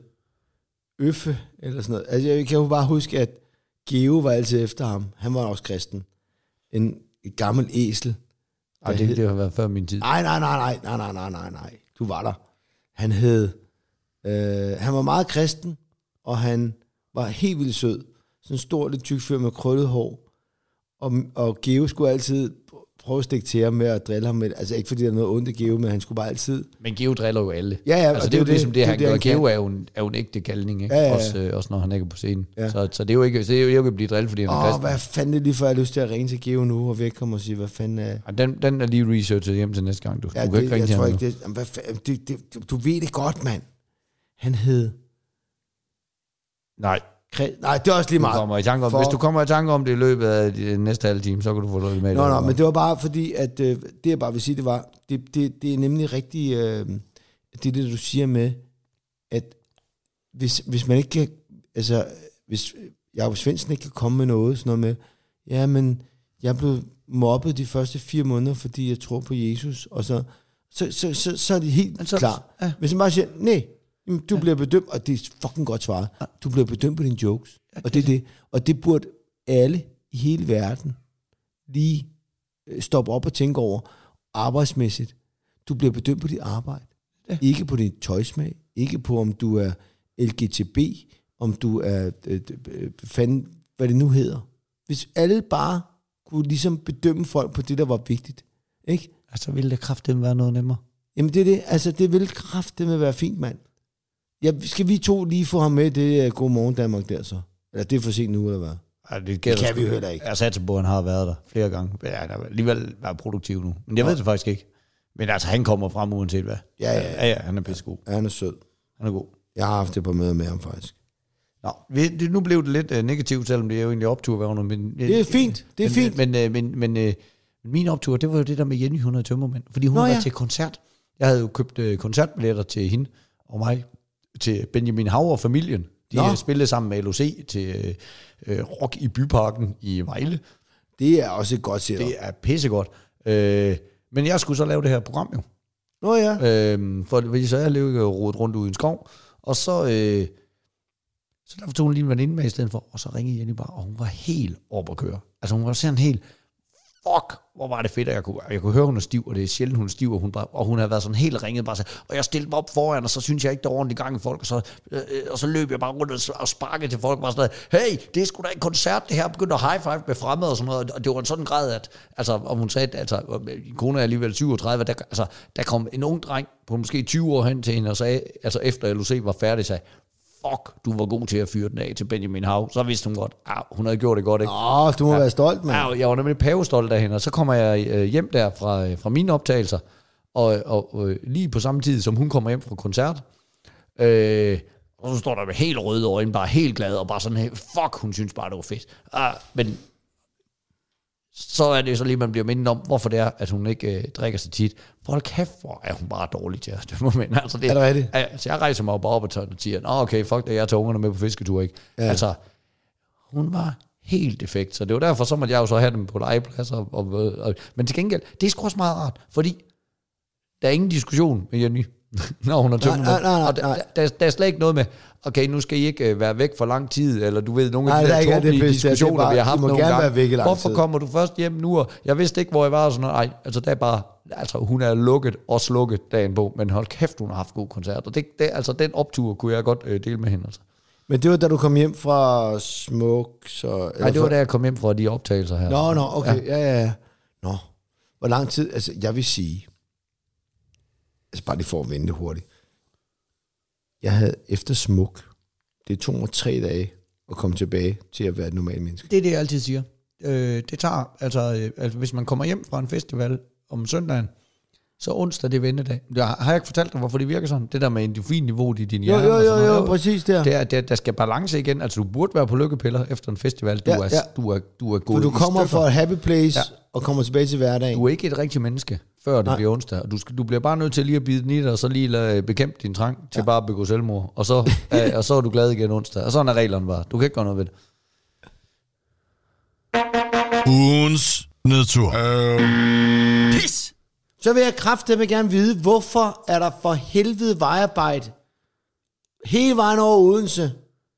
Øffe, eller sådan noget. Altså, jeg kan jo bare huske, at Geo var altid efter ham. Han var også kristen. En et gammel æsel. Ej, det, hed, det har været før min tid. Nej, nej, nej, nej, nej, nej, nej, nej. Du var der. Han hed, øh, han var meget kristen, og han var helt vildt sød. Sådan en stor, lidt tyk fyr med krøllet hår. Og, og Geo skulle altid prøve at stikke til ham med at drille ham med. Altså ikke fordi der er noget ondt i Geo, men han skulle bare altid... Men Geo driller jo alle. Ja, ja. Altså det, det er jo det, ligesom det, det, det han gør. Geo kan. er jo en, er jo en ægte kaldning, ikke? Ja, ja, ja. Også, øh, også når han ikke er på scenen. Ja. Så, så det er jo ikke, det er jo ikke at blive drillet, fordi han er kristen. Åh, hvad fanden er lige for, jeg har lyst til at ringe til Geo nu, og væk komme og sige, hvad fanden er... Ja, den, den er lige researchet hjem til næste gang, du. Ja, du kan det, ikke ringe jeg til tror ham ikke, det, jamen, hvad fanden, det, det, det, du ved det godt, mand. Han hed... Nej. Nej, det er også lige meget. Du kommer i tanke om, for... Hvis du kommer i tanke om det i løbet af de næste halve time, så kan du få noget med. Nå, nå, men det var bare fordi, at øh, det jeg bare vil sige, det var, det, det, det er nemlig rigtig, øh, det er det, du siger med, at hvis, hvis man ikke kan, altså, hvis Jakob Svendsen ikke kan komme med noget, sådan noget med, ja, men jeg blev mobbet de første fire måneder, fordi jeg tror på Jesus, og så, så, så, så, så er det helt så, klar. Ja. Hvis man bare siger, nej, du ja. bliver bedømt, og det er fucking godt svaret, du bliver bedømt på dine jokes, ja, og det er det, og det burde alle i hele verden lige stoppe op og tænke over arbejdsmæssigt. Du bliver bedømt på dit arbejde, ja. ikke på din tøjsmag, ikke på om du er L G T B, om du er øh, øh, fanden, hvad det nu hedder. Hvis alle bare kunne ligesom bedømme folk på det, der var vigtigt, ikke? Altså ville det kraftedeme være noget nemmere? Jamen det er det, altså det vil kraftedeme være fint, mand. Ja, skal vi to lige få ham med det uh, Godmorgen Danmark der så? Eller det er for sent nu, eller hvad? Ja, det, det kan vi jo heller ikke. Jeg satser på, at han har været der flere gange. Ja, han har alligevel været produktiv nu. Men jeg ja. ved det faktisk ikke. Men altså, han kommer frem uanset hvad. Ja, ja, ja. ja, ja han er pissegod. Ja, han er sød. Han er god. Jeg har haft det på møder med ham faktisk. Nå, det, nu blev det lidt uh, negativt, selvom det er jo egentlig optur. Men, det er fint, det er men, fint. Men, men, men, men, men uh, min optur, det var jo det der med Jenny, hun havde tømmermænd. Fordi hun Nå, var ja. til koncert. Jeg havde jo købt uh, koncertbilletter til hende og mig, til Benjamin Hav og familien. De Nå. spillede sammen med L O C til øh, Rock i Byparken i Vejle. Det er også et godt setup. Det er pissegodt. Øh, men jeg skulle så lave det her program jo. Nå ja. Øh, for så jeg levede rodet rundt ud i en skov, og så, øh, så der tog hun lige en veninde med i stedet for, og så ringede Jenny bare, og hun var helt op at køre. Altså hun var sådan helt, fuck, hvor var det fedt, at jeg kunne, jeg kunne høre, hun er stiv, og det er sjældent, hun er stiv, og hun, bare, og hun havde været sådan helt ringet, bare så, og jeg stillede mig op foran, og så synes jeg ikke, der var ordentligt gang i folk, og så, øh, og så løb jeg bare rundt og sparkede til folk, og bare sådan noget, hey, det er sgu da en koncert, det her, begyndte at high five med fremmede og sådan noget, og det var en sådan grad, at, altså, om hun sagde, altså, min kone er alligevel syvogtredive, der, altså, der kom en ung dreng på måske tyve år hen til hende, og sagde, altså efter L O C var færdig, sagde, fuck, du var god til at fyre den af til Benjamin Hav. Så vidste hun godt, ah, hun havde gjort det godt, ikke? Åh, du må ja. være stolt, mand. Ja, jeg var nemlig pavestolt af hende, og så kommer jeg øh, hjem der fra, øh, fra mine optagelser, og, og, og lige på samme tid, som hun kommer hjem fra koncert, øh, og så står der med helt røde øjne, bare helt glad, og bare sådan, fuck, hun synes bare, det var fedt. Ah, men så er det så lige, man bliver mindet om, hvorfor det er, at hun ikke øh, drikker så tit. For hold kæft, hvor er hun bare dårlig til at stemme. Men altså, det, er det rigtigt? Altså, jeg rejser mig op op og siger, nå okay, fuck det, jeg tager ungerne med på fisketur, ikke? Ja. Altså, hun var helt defekt, så det var derfor, så måtte jeg jo så have dem på legepladser. Og, og, og, men til gengæld, det er sgu også meget rart, fordi der er ingen diskussion med Jenny, når hun har tømt nej, nej, nej, og der, der, der er slet ikke noget med, okay, nu skal I ikke være væk for lang tid, eller du ved, nogle af de der tåbelige diskussioner, bare, vi har haft nogle gange. Hvorfor kommer du først hjem nu, og jeg vidste ikke, hvor jeg var, og sådan noget. Ej, altså der er bare, altså hun er lukket og slukket dagen på, men hold kæft, hun har haft god koncert, og det, det, altså den optur kunne jeg godt øh, dele med hende, altså. Men det var, da du kom hjem fra Smuk, så... Nej, det var, da jeg kom hjem fra de optagelser her. Nå, nå, okay, ja, ja, ja. Nå, hvor lang tid, altså jeg vil sige, altså bare lige for at vente hurtigt. Jeg havde efter Smuk, det tog mig tre dage at komme tilbage til at være et normalt menneske. Det er det, jeg altid siger. Øh, det tager, altså, øh, altså hvis man kommer hjem fra en festival om søndagen, så onsdag det er ventedag. Jeg har jeg ikke fortalt dig, hvorfor det virker sådan? Det der med endorfinniveau i din hjerne. Jo, jo, jo, jo, præcis der. Det er, det er, der skal balance igen. Altså, du burde være på lykkepiller efter en festival. Du, ja, er, ja. du, er, du er gået For du kommer fra et happy place, ja. og kommer tilbage til hverdagen. Du er ikke et rigtigt menneske, før det Nej. bliver onsdag. Du, skal, du bliver bare nødt til lige at bide den i dig, og så lige lade bekæmpe din trang til ja. bare at begå selvmord. Og så, øh, og så er du glad igen onsdag. Og sådan er reglerne bare. Du kan ikke gøre noget ved det. Ugens nedtur. Øh. Pis! Så vil jeg kraftedeme gerne vide, hvorfor er der for helvede vejarbejde hele vejen over Odense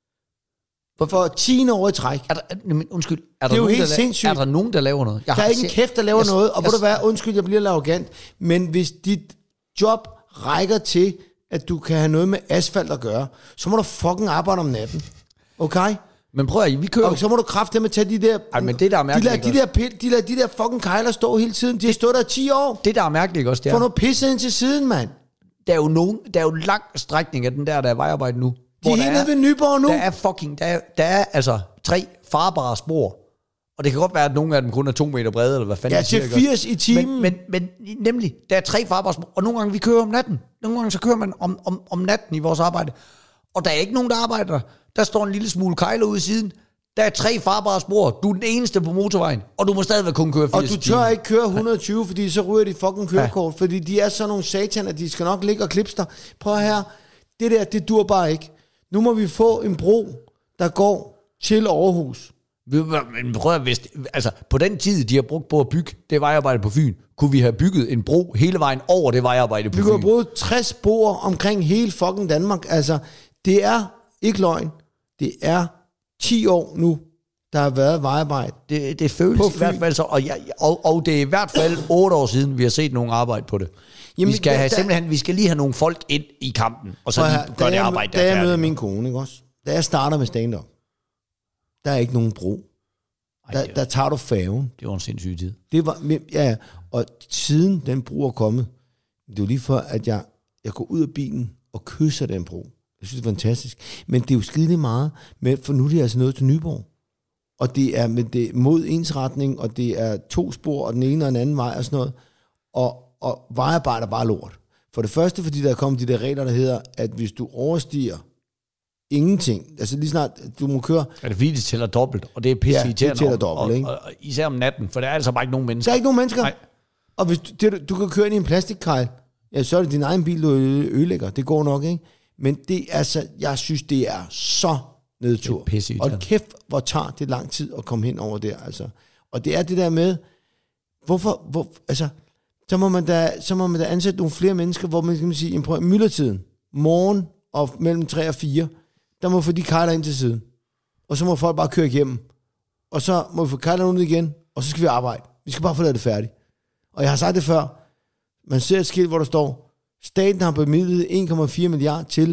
for tiende år i træk? Er der, undskyld, er der, det er jo nogen, helt der, sindssygt. er der nogen, der laver noget? Jeg der er ikke en kæft, der laver jeg, noget, og jeg, hvor du være, undskyld, jeg bliver lidt arrogant, men hvis dit job rækker til, at du kan have noget med asfalt at gøre, så må du fucking arbejde om natten. Okay? Men prøv at vi kører... Og så må du kraftedeme tage de der... Ej, men det der er mærkeligt... De der, de der, de der, de der fucking kejler står hele tiden. De har stået der ti år. Det der er mærkeligt også, det er... Få noget pisse ind til siden, mand. Der er jo nogen... Der er jo lang strækning af den der, der er vejarbejde nu. De er helt nede ved Nyborg nu. Der er fucking... Der er, der er altså tre farbare spor. Og det kan godt være, at nogle af dem kun er to meter brede, eller hvad fanden ja, til firs i timen. Men, men, men nemlig, der er tre farbare spor. Og nogle gange vi kører om natten. Nogle gange så kører man om, om, om natten i vores arbejde. Og der er ikke nogen, der arbejder der. Der står en lille smule kejler ude i siden. Der er tre farbare spor. Du er den eneste på motorvejen, og du må stadigvæk kun køre firs. Og du tør ikke køre et hundrede og tyve, fordi så ryger de fucking kørekort, ja. Fordi de er sådan nogle sataner, de skal nok ligge og klippe dig. Prøv her, det der, det dur bare ikke. Nu må vi få en bro, der går til Aarhus. Men prøv at vidste, altså på den tid, de har brugt på at bygge det vejarbejde på Fyn, kunne vi have bygget en bro hele vejen over det vejarbejde på Fyn. Vi kunne have brugt tres spor omkring hele fucking Danmark. Altså, det er ikke løgn. Det er ti år nu, der har været vejarbejde. Det, det føles i hvert fald så, og, ja, og, og det er i hvert fald otte år siden, vi har set nogen arbejde på det. Jamen, vi skal, have, der, simpelthen, vi skal lige have nogle folk ind i kampen, og så lige gøre det arbejde, der er Da jeg møder min kone, ikke også? Da jeg starter med stand-up, der er ikke nogen bro. Der, der tager du færgen. Det var en sindssyg tid. Det var, ja, og siden den bro er kommet, det er jo lige for, at jeg, jeg går ud af bilen og kysser den bro. Jeg synes, det er fantastisk. Men det er jo skidelig meget, med, for nu er det altså noget til Nyborg. Og det er med det mod ensretning, og det er to spor, og den ene og den anden vej og sådan noget. Og, og vejarbejde er bare lort. For det første, fordi der er kommet de der regler, der hedder, at hvis du overstiger ingenting, altså lige snart du må køre... Er det fordi, det tæller dobbelt, og det er pisse ja, irriterende. det tæller dobbelt, ikke? Og, og, og især om natten, for der er altså bare ikke nogen mennesker. Der er ikke nogen mennesker. Nej. Og hvis du, det, du kan køre ind i en plastikkejl, ja, så er det din egen bil, du ødelægger. Det går nok, ikke? Men det er altså, jeg synes, det er så nedtur. Det er og kæft, hvor tager det lang tid at komme hen over der, altså. Og det er det der med, hvorfor, hvor, altså, så må man da, så må man da ansætte nogle flere mennesker, hvor man kan sige, prøv, myldretiden, morgen og mellem tre og fire, der må få de kejler ind til siden. Og så må folk bare køre igennem. Og så må vi få kejlerne ud igen, og så skal vi arbejde. Vi skal bare få det færdigt. Og jeg har sagt det før, man ser et skilt, hvor der står, staten har bemidlet en komma fire milliard til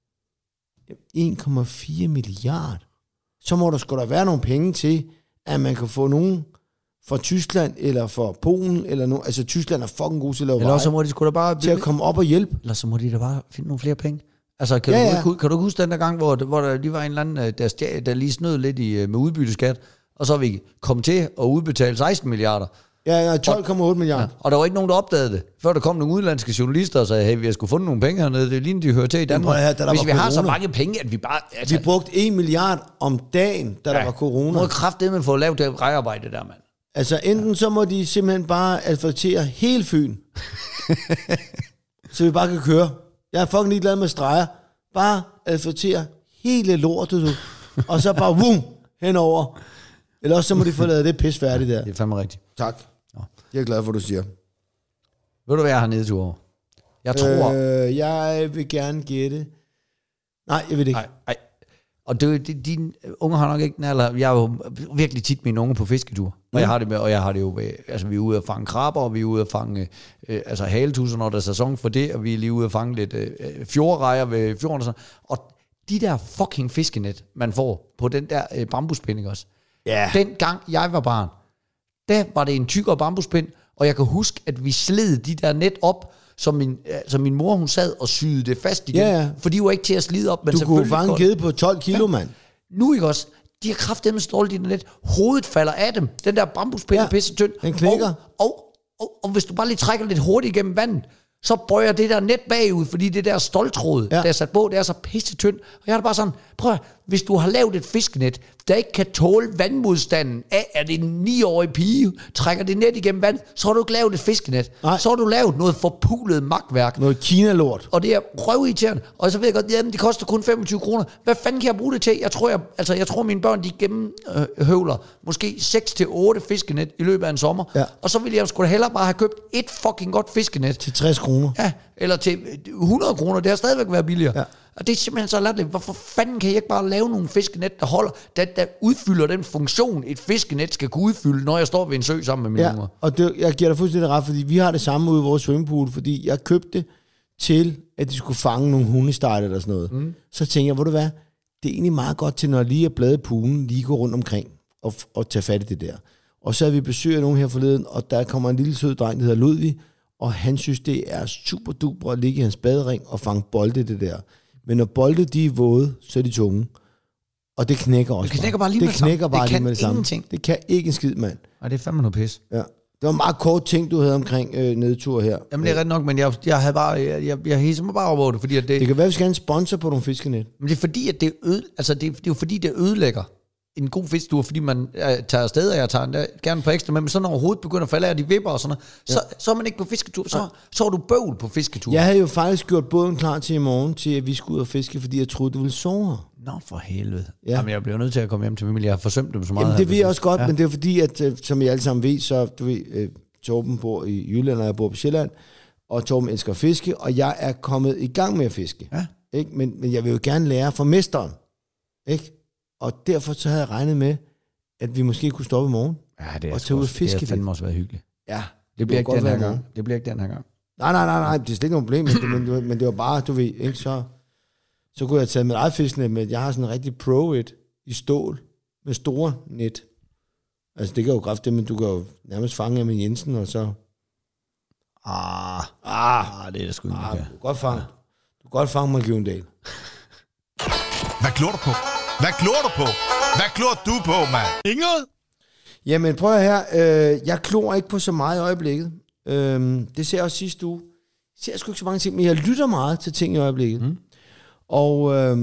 en komma fire milliard. Så må der sgu da være nogle penge til, at man kan få nogen fra Tyskland, eller fra Polen, eller no, altså Tyskland er fucking god til at lave eller veje, så må de sgu da bare til at komme op og hjælpe. Eller så må de da bare finde nogle flere penge. Altså, kan, Ja, du, ja. ikke, kan du ikke huske den der gang, hvor, hvor der lige var en eller anden, der, stjal, der lige snød lidt i, med udbytteskat, og så er vi kommet til at udbetale seksten milliarder. Ja, tolv komma otte milliarder. Ja. Og der var ikke nogen, der opdagede det, før der kom nogle udenlandske journalister og sagde, hey, vi har sgu fundet nogle penge hernede, det er lige, de hører til i Danmark. Her, der Hvis der vi har corona. så mange penge, at vi bare... Altså, Vi brugte en milliard om dagen, da ja. der var corona. Nu er kraftedeme for at lave det rejarbejde der, mand. Altså, enten så må de simpelthen bare asfaltere hele Fyn, så vi bare kan køre. Jeg er fucking ligeglad med streger. Bare asfaltere hele lortet, du. Og så bare, vum, henover. Eller også så må de få lavet det pis færdigt der. Det er fandme rigtigt. Tak. Jeg er glad for, at du siger. Ved du, hvad jeg har nedtur over? Jeg tror... Øh, jeg vil gerne gætte. Nej, jeg ved det ikke. Nej, nej. Og det, det, dine unger har nok ikke den alder. Jeg er jo virkelig tit mine unger på fisketur. Og Mm. jeg har det med, og jeg har det jo med, altså vi er ude at fange krabber, og vi er ude at fange øh, altså haletusser, når der er sæson for det, og vi er lige ude at fange lidt øh, fjordrejer ved fjorden og sådan. Og de der fucking fiskenet, man får på den der øh, bambuspind, også. Ja. Den gang jeg var barn, der var det en tykkere bambuspind, og jeg kan huske, at vi sled de der net op, som min, altså min mor, hun sad og syede det fast igen. Ja, ja. For de var ikke til at slide op. Men Du kunne fange en gede på tolv kilo, mand. Nu ikke også? De har kraftedeme strålet i det net. Hovedet falder af dem. Den der bambuspind er Ja, pisse tynd. den knækker. Og, og, og, og hvis du bare lige trækker lidt hurtigt igennem vandet, så bøjer det der net bagud, fordi det der stoltråd, ja. der er sat på, det er så pisse tynd. Og jeg har det bare sådan, prøv at, hvis du har lavet et fiskenet, der ikke kan tåle vandmodstanden af, at en niårig pige trækker det net igennem vand, så har du ikke lavet et fiskenet. Nej. Så har du lavet noget forpulet magtværk. Noget Kina-lort. Og det er røvirriterende. Og så ved jeg godt, jamen det koster kun femogtyve kroner. Hvad fanden kan jeg bruge det til? Jeg tror, jeg, altså, jeg tror mine børn, de gennemhøvler måske seks til otte fiskenet i løbet af en sommer. Ja. Og så ville jeg sgu da hellere bare have købt et fucking godt fiskenet. Til tres kroner. Ja, eller til hundrede kroner. Det har stadigvæk været billigere. Ja. Og det er simpelthen så latterligt. Hvorfor fanden kan jeg ikke bare lave nogle fiskenet, der holder, der, der udfylder den funktion, et fiskenet skal kunne udfylde, når jeg står ved en sø sammen med mine Ja, unger? og det, jeg giver dig fuldstændig ret, fordi vi har det samme ude i vores swimmingpool, fordi jeg købte til, at de skulle fange nogle hundestejler eller sådan noget. Mm. Så tænkte jeg, hvor du hvad, det er egentlig meget godt til, når jeg lige er bladet poolen, lige gå rundt omkring og, og tage fat i det der. Og så har vi besøg af nogen her forleden, og der kommer en lille sød dreng, der hedder Ludvig, og han synes, det er super duper at ligge i hans badering og fange bolde det der. Men når bolde de er våde, så er de tunge. Og det knækker også. Det knækker bare lige det med det samme. knækker bare Det lige kan med det samme. ingenting. Det kan ikke en skid, mand. Og det er fandme noget pis. Ja. Det var en meget kort ting, du havde omkring øh, nedtur her. Jamen det er ret nok, men jeg, jeg havde bare, jeg, jeg, jeg hisser mig bare over det, fordi at det, Det kan være, at vi skal have en sponsor på nogle fiskenet. men det er fordi, at det, øde, altså det, det er jo fordi, det ødelægger en god fisketur, fordi man øh, tager afsted, og jeg tager en, der, gerne på ekstra, men så når overhovedet begynder at falde af, de vipper og sådan noget, ja. så, så er man ikke på fisketur, så, så er du bøvl på fisketur. Jeg havde jo faktisk gjort båden klar til i morgen, til at vi skulle ud og fiske, fordi jeg troede, du ville sove. Nå for helvede. Ja. Jamen jeg bliver nødt til at komme hjem til familie, jeg har forsømt dem så meget. Jamen det ved jeg også godt, ja. ja. Men det er fordi, at øh, som I alle sammen ved, så du ved, øh, Torben bor i Jylland, og jeg bor på Sjælland, og Torben elsker at fiske, og jeg er kommet i gang med at fiske. Ja. Ikke? Men, men jeg vil jo gerne lære fra mesteren. Ikke? Og derfor så havde jeg regnet med, at vi måske kunne stoppe i morgen. Ja, det er og tage ud og fiske det. Det har også været hyggeligt. Ja. Det bliver ikke kunne den godt her være gang. Det bliver ikke den her gang. Nej, nej, nej, nej, det er slet ikke noget problem, men det, men, det, men det var bare, du ved, ikke, så, så kunne jeg tage mit eget fiskenet med, jeg har sådan en rigtig pro-et i stål, med store net. Altså, det kan jo kræfte, men du kan jo nærmest fange af min Jensen, og så... Ah, Ah, ah det er da sgu ikke. ah Ah, du kan godt fange, du kan godt fange mig Gjøndal. Hvad klor du på? Hvad klor du på? Hvad klor du på, mand? Inget? Jamen, prøv at her, øh, jeg klor ikke på så meget i øjeblikket. Øh, det ser jeg også sidste uge. Jeg ser sgu ikke så mange ting, men jeg lytter meget til ting i øjeblikket. Mm. Og øh,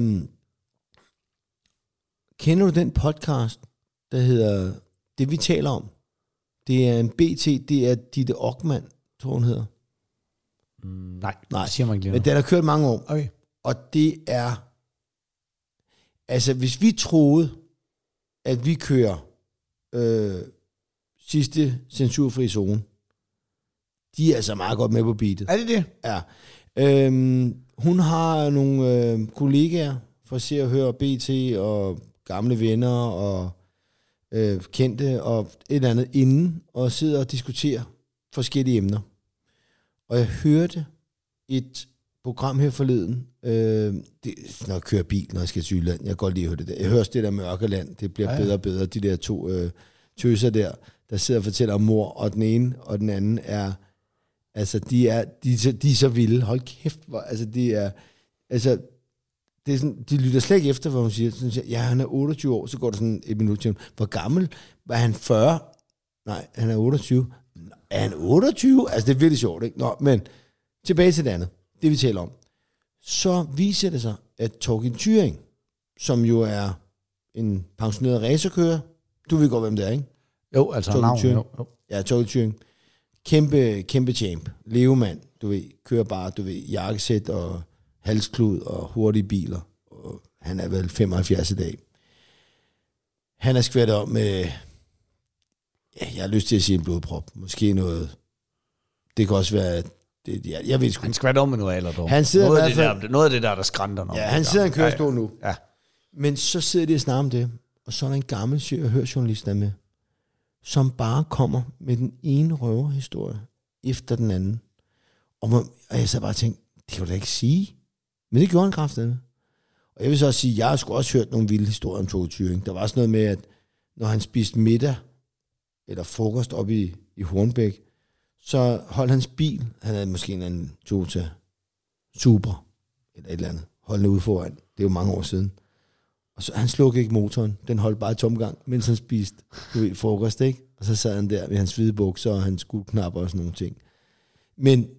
kender du den podcast, der hedder Det, vi taler om? Det er en B T, det er Ditte Ockmann, tror hun hedder. mm, nej, Nej, det siger man ikke lige men noget. den har kørt mange år. Okay. Og det er... Altså, hvis vi troede, at vi kører øh, sidste censurfri zone, de er altså meget godt med på beatet. Er det det? Ja. Øhm, hun har nogle øh, kollegaer fra Se og Hør, B T og gamle venner og øh, kendte og et eller andet inden, og sidder og diskuterer forskellige emner. Og jeg hørte et program her forleden, øh, det, når jeg kører bil, når jeg skal til Jylland, jeg kan godt lide at høre det der. Jeg hører også det der Mørkeland, det bliver ja, ja. bedre og bedre, de der to øh, tøser der, der sidder og fortæller om mor, og den ene og den anden er, altså de er, de, de er så vilde, hold kæft, hvor, altså de er, altså det er sådan, de lytter slet ikke efter, hvad hun siger. Sådan, ja, han er otteogtyve år, så går der sådan et minut til. Hvor gammel? Var han fyrre? Nej, han er otteogtyve. Er han otteogtyve? Altså, det er virkelig sjovt, ikke? Nå, men tilbage til det andet. Det, vi taler om. Så viser det sig, at Torkild Thuring, som jo er en pensioneret racerkører, du ved godt, hvem det er, ikke? Jo, altså Torkild navn. Thuring. Jo, jo. Ja, Torkild Thuring. Kæmpe, kæmpe champ. Levemand, du ved. Kører bare, du ved, jakkesæt og halsklud og hurtige biler. Og han er vel femoghalvfjerds i dag. Han er skvært om med, ja, jeg har lyst til at sige en blodprop. Måske noget, det kan også være, det, jeg, jeg ved sgu. Han skvært om med noget alderdom. Han sidder noget, i af hvert det fald, der, noget af det der, der skrænter når. Ja, han sidder i en kørestol nu. Ja. Men så sidder de og snakker om det, og så er der en gammel syg og hørjournalist der med, som bare kommer med den ene røverhistorie efter den anden. Og, man, og jeg så bare tænkte, det kan du da ikke sige. Men det gjorde han kraftedeme. Og jeg vil så også sige, jeg har sgu også hørt nogle vilde historier om Torkild Thuring. Der var også noget med, at når han spiste middag, eller frokost op i, i Hornbæk, så holdt hans bil, han havde måske en anden Toyota Supra, eller et eller andet, holdt ude foran. Det er jo mange år siden. Og så han slukkede ikke motoren, den holdt bare i tomgang, mens han spiste, du ved, frokost, ikke? Og så sad han der med hans hvide bukser og hans guldknapper og sådan nogle ting. Men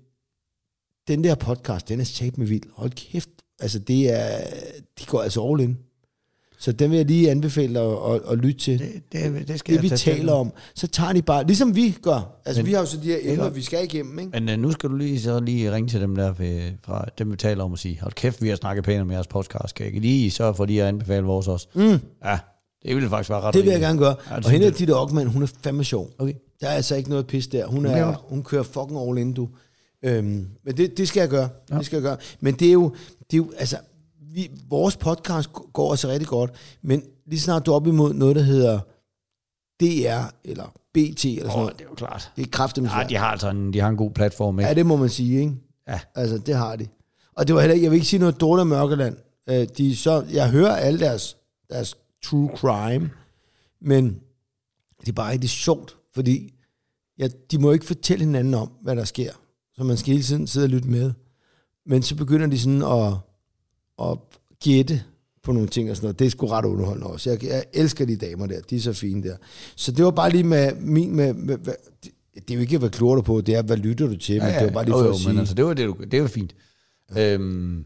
den der podcast, den er sat med vild. Hold kæft. Altså, det er, de går altså all in. Så den vil jeg lige anbefale at, at, at lytte til. Det, det, det skal det vi jeg tage taler om. Så tager de bare, ligesom vi gør. Altså, men, vi har jo så de her emner, vi skal igennem, ikke? Men uh, nu skal du lige, så lige ringe til dem der, ved, fra dem vi taler om og sige, hold kæft, vi har snakket pænt om jeres podcast. Kan I lige sørge for lige at anbefale vores også? Mm. Ja, det ville faktisk være ret. Det vil jeg gerne gøre. Ja, og hende, Ditte Okman, hun er fandme sjov. Okay. Der er altså ikke noget pis der. Hun, er, hun kører fucking all in, du. Øhm, men det, det skal jeg gøre. Ja. Det skal jeg gøre. Men det er jo, det er jo altså, vi, vores podcast går altså rigtig godt, men lige snart du er op imod noget, der hedder D R, eller B T, eller sådan oh, noget. det er jo klart. Det er kraftigt med ja, de har altså en, de har en god platform, ikke? Ja, det må man sige, ikke? Ja. Altså, det har de. Og det var heller ikke, jeg vil ikke sige noget dårligt om Mørkeland. Øh, de så, jeg hører alle deres, deres true crime, men det er bare rigtig sjovt, fordi ja, de må ikke fortælle hinanden om, hvad der sker. Så man skal hele tiden sidde og lytte med. Men så begynder de sådan at, at gætte på nogle ting og sådan noget. Det er sgu ret underholdende også. Jeg, jeg elsker de damer der. De er så fine der. Så det var bare lige med min... Med, med, med, det, det er jo ikke, hvad kloger du på. Det er, hvad lytter du til? Ja, men det var bare lige for jo, at sige. Men altså, det var, det, det var fint. Ja. Øhm,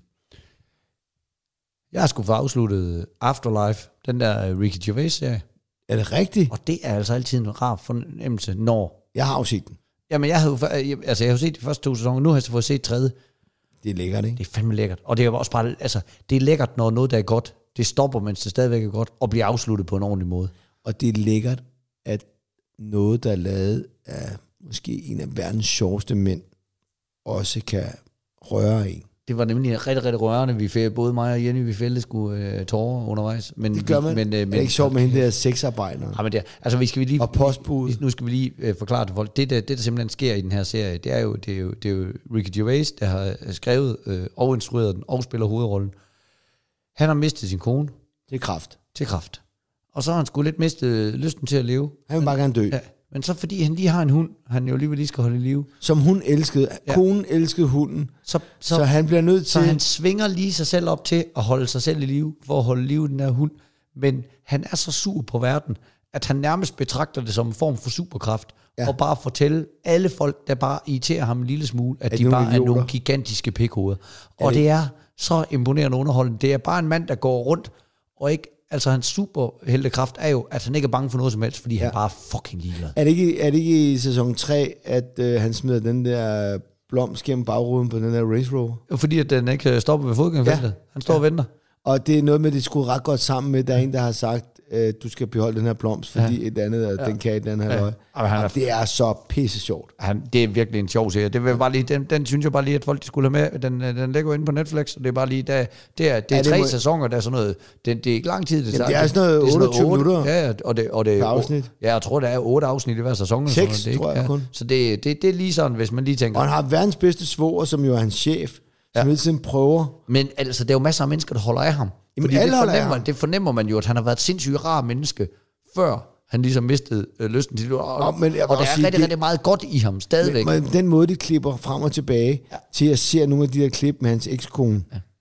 jeg har sgu få afsluttet Afterlife, den der Ricky Gervais-serie. Er det rigtigt? Og det er altså altid en rar fornemmelse, når... Jeg har jo set den. Jamen, jeg havde jo, altså, jeg har jo set de første to sæsoner, nu har jeg så fået set tredje. Det er lækkert, ikke? Det er fandme lækkert. Og det er også bare, altså, det er lækkert, når noget, der er godt, det stopper, mens det stadigvæk er godt, og bliver afsluttet på en ordentlig måde. Og det er lækkert, at noget, der er lavet af måske en af verdens sjoveste mænd, også kan røre en. Det var nemlig rigtig, rigtig rørende. Vi fældte, både mig og Jenny, vi fældte sgu øh, tårer undervejs. Men det gør man. Men, øh, men, det er ikke sjovt med hende der sexarbejdere. Ja, men det, altså, vi skal vi lige, og postbud. Nu skal vi lige øh, forklare til folk. Det der, det, der simpelthen sker i den her serie, det er jo, det er jo, det er jo Ricky Gervais, der har skrevet øh, og instrueret den, og spiller hovedrollen. Han har mistet sin kone. Til kræft. Til kræft. Og så har han sgu lidt mistet lysten til at leve. Han vil bare gerne dø. Ja. Men så fordi han lige har en hund, han jo alligevel lige skal holde i live. Som hun elskede. Ja. Konen elskede hunden. Så, så, så han bliver nødt til... Så han svinger lige sig selv op til at holde sig selv i live, for at holde liv i den her hund. Men han er så sur på verden, at han nærmest betragter det som en form for superkraft. Ja. Og bare fortælle alle folk, der bare irriterer ham en lille smule, at, at de bare idioter. Er nogle gigantiske pikhoveder. Og det? det er så imponerende underholdende. Det er bare en mand, der går rundt og ikke... Altså hans superheltekraft er jo, at han ikke er bange for noget som helst, fordi ja. Han bare er fucking ligeglad. Er det ikke, er det ikke i sæson tre, at øh, han smider den der blomst gennem bagruden på den der Range Rover? Fordi at den ikke stopper ved fodgængerfeltet. Ja. Han står ja. Og venter. Og det er noget med, at det skulle ret godt sammen med, der er en, der har sagt, øh, du skal beholde den her blomst, fordi ja. Et andet, ja. Den kan i den her løg. Ja. Det er så pisse sjovt. Han, det er virkelig en sjov serie. Det vil bare lige, den, den synes jeg bare lige, at folk de skulle have med. Den, den ligger jo inde på Netflix, og det er bare lige, der, det er, det er ja, tre det må... sæsoner, der er sådan noget, det, det er ikke lang tid. Det, Jamen, det er sådan noget, det er sådan otteogtyve minutter. Ja, og det, og det er afsnit. Ja, jeg tror, der er otte afsnit i hver sæson. Seks, sådan, det tror jeg ja. kun. Så det, det, det er lige sådan, hvis man lige tænker. Og han har verdens bedste svoger, som jo er hans chef, som ja. Hele tiden prøver. Men altså, det er jo masser af mennesker, der holder af ham. Jamen, fordi alle det, fornemmer, det fornemmer man jo, at han har været et sindssygt rar menneske, før han ligesom mistede øh, lysten til det. Og, Nå, men og der er sige, rigtig, det, rigtig meget godt i ham stadigvæk. Men, men den måde, de klipper frem og tilbage, ja. Til at se nogle af de der klip med hans ekskone, ja.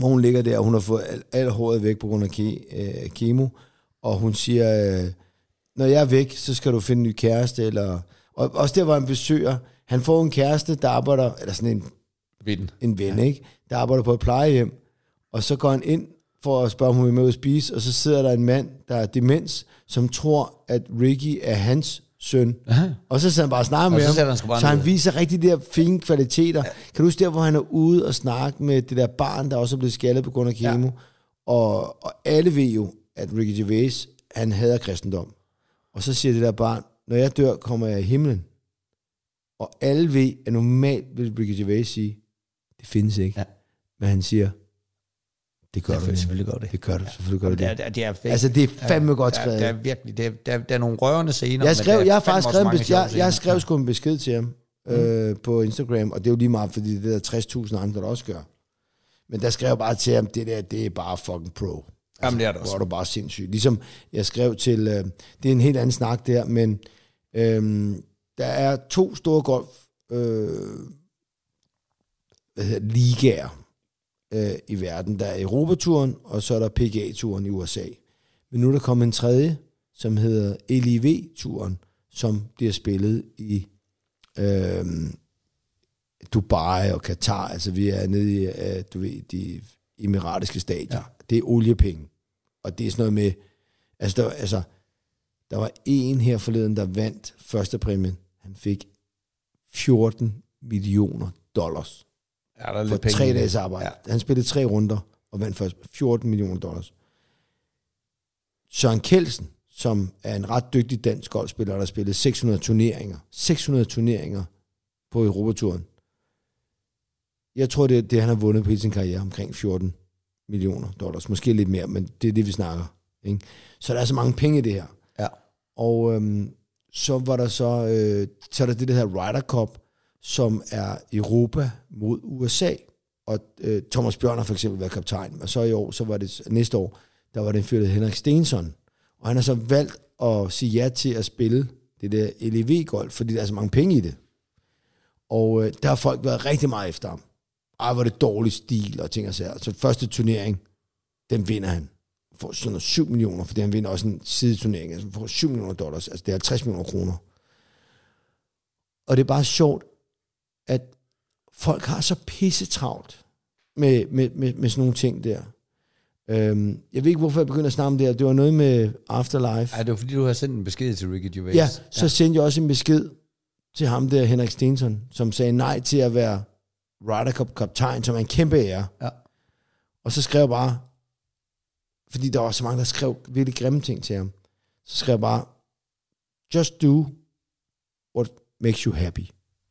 hvor hun ligger der, og hun har fået alt, alt håret væk på grund af ke, øh, kemo, og hun siger, øh, når jeg er væk, så skal du finde en ny kæreste, eller... Og også der var en besøger, han får en kæreste, der arbejder, eller sådan en ven, en ven ja. ikke? Der arbejder på et plejehjem, og så går han ind for at spørge, om hun vil med ud at spise, og så sidder der en mand, der er demens, som tror, at Ricky er hans søn. Aha. Og så sidder han bare og snakker med så ham, han så han viser rigtig de der fine kvaliteter. Ja. Kan du huske der, hvor han er ude og snakke med det der barn, der også er blevet skaldet på grund af kemo? Ja. Og, og alle ved jo, at Ricky Gervais, han hader kristendom. Og så siger det der barn, når jeg dør, kommer jeg i himlen. Og alle ved, at normalt vil Ricky Gervais sige, det findes ikke. Ja. Men han siger, det gør du. Selvfølgelig gør det. Det gør du, selvfølgelig gør ja, du det. det. Er, det er altså, det er fandme ja, godt skrevet. Det er, det er virkelig, det er, der, der er nogle rørende scener. Jeg, skrev, men jeg har faktisk skrevet, en besked, jeg, jeg jeg skrev sgu en besked til ham mm. øh, på Instagram, og det er jo lige meget, fordi det er der tres tusind andre, der også gør. Men der skrev jeg bare til ham, det der, det er bare fucking pro. Altså, jamen, det er det også. Hvor er du bare sindssyg. Ligesom jeg skrev til, øh, det er en helt anden snak der, men øh, der er to store golf øh, hvad hedder, ligaer øh, i verden. Der er Europaturen, og så er der P G A-turen i U S A. Men nu er der kommet en tredje, som hedder L I V-turen, som bliver spillet i øh, Dubai og Katar. Altså vi er nede i øh, du ved, de emiratiske stadier. Ja. Det er oliepenge. Og det er sådan noget med, altså der, altså, der var en her forleden, der vandt første præmien. Han fik fjorten millioner dollars. Ja, der er for lidt tre dages arbejde. Ja. Han spillede tre runder og vandt først fjorten millioner dollars. Søren Kjeldsen, som er en ret dygtig dansk golfspiller, der har spillet seks hundrede turneringer. seks hundrede turneringer på Europaturen. Jeg tror, det er det, han har vundet på hele sin karriere, omkring fjorten millioner dollars. Måske lidt mere, men det er det, vi snakker. Ikke? Så der er så mange penge i det her. Ja. Og øhm, så var der så, øh, så er der det, der hedder Ryder Cup, som er Europa mod U S A. Og øh, Thomas Bjørn har for eksempel været kaptajn. Og så i år, så var det næste år, der var det en fyr, der hed Henrik Stensson. Og han har så valgt at sige ja til at spille det der L E V-golf, fordi der er så mange penge i det. Og øh, der har folk været rigtig meget efter ham. Ej, hvor det dårlig stil og ting og sager. Så første turnering, den vinder han. Får sådan noget syv millioner, fordi han vinder også en sideturnering. Altså får syv millioner dollars, altså det er halvtreds millioner kroner. Og det er bare sjovt, at folk har så pissetravlt med, med, med, med sådan nogle ting der. Øhm, jeg ved ikke, hvorfor jeg begynder at snakke om det her. Det var noget med Afterlife. Ej, det var fordi, du har sendt en besked til Ricky Gervais. Ja, så ja. sendte jeg også en besked til ham der, Henrik Stensson, som sagde nej til at være Ryder Cup kaptajn, som er en kæmpe ære. Ja. Og så skrev jeg bare, fordi der var så mange, der skrev virkelig grimme ting til ham, så skrev jeg bare, just do what makes you happy.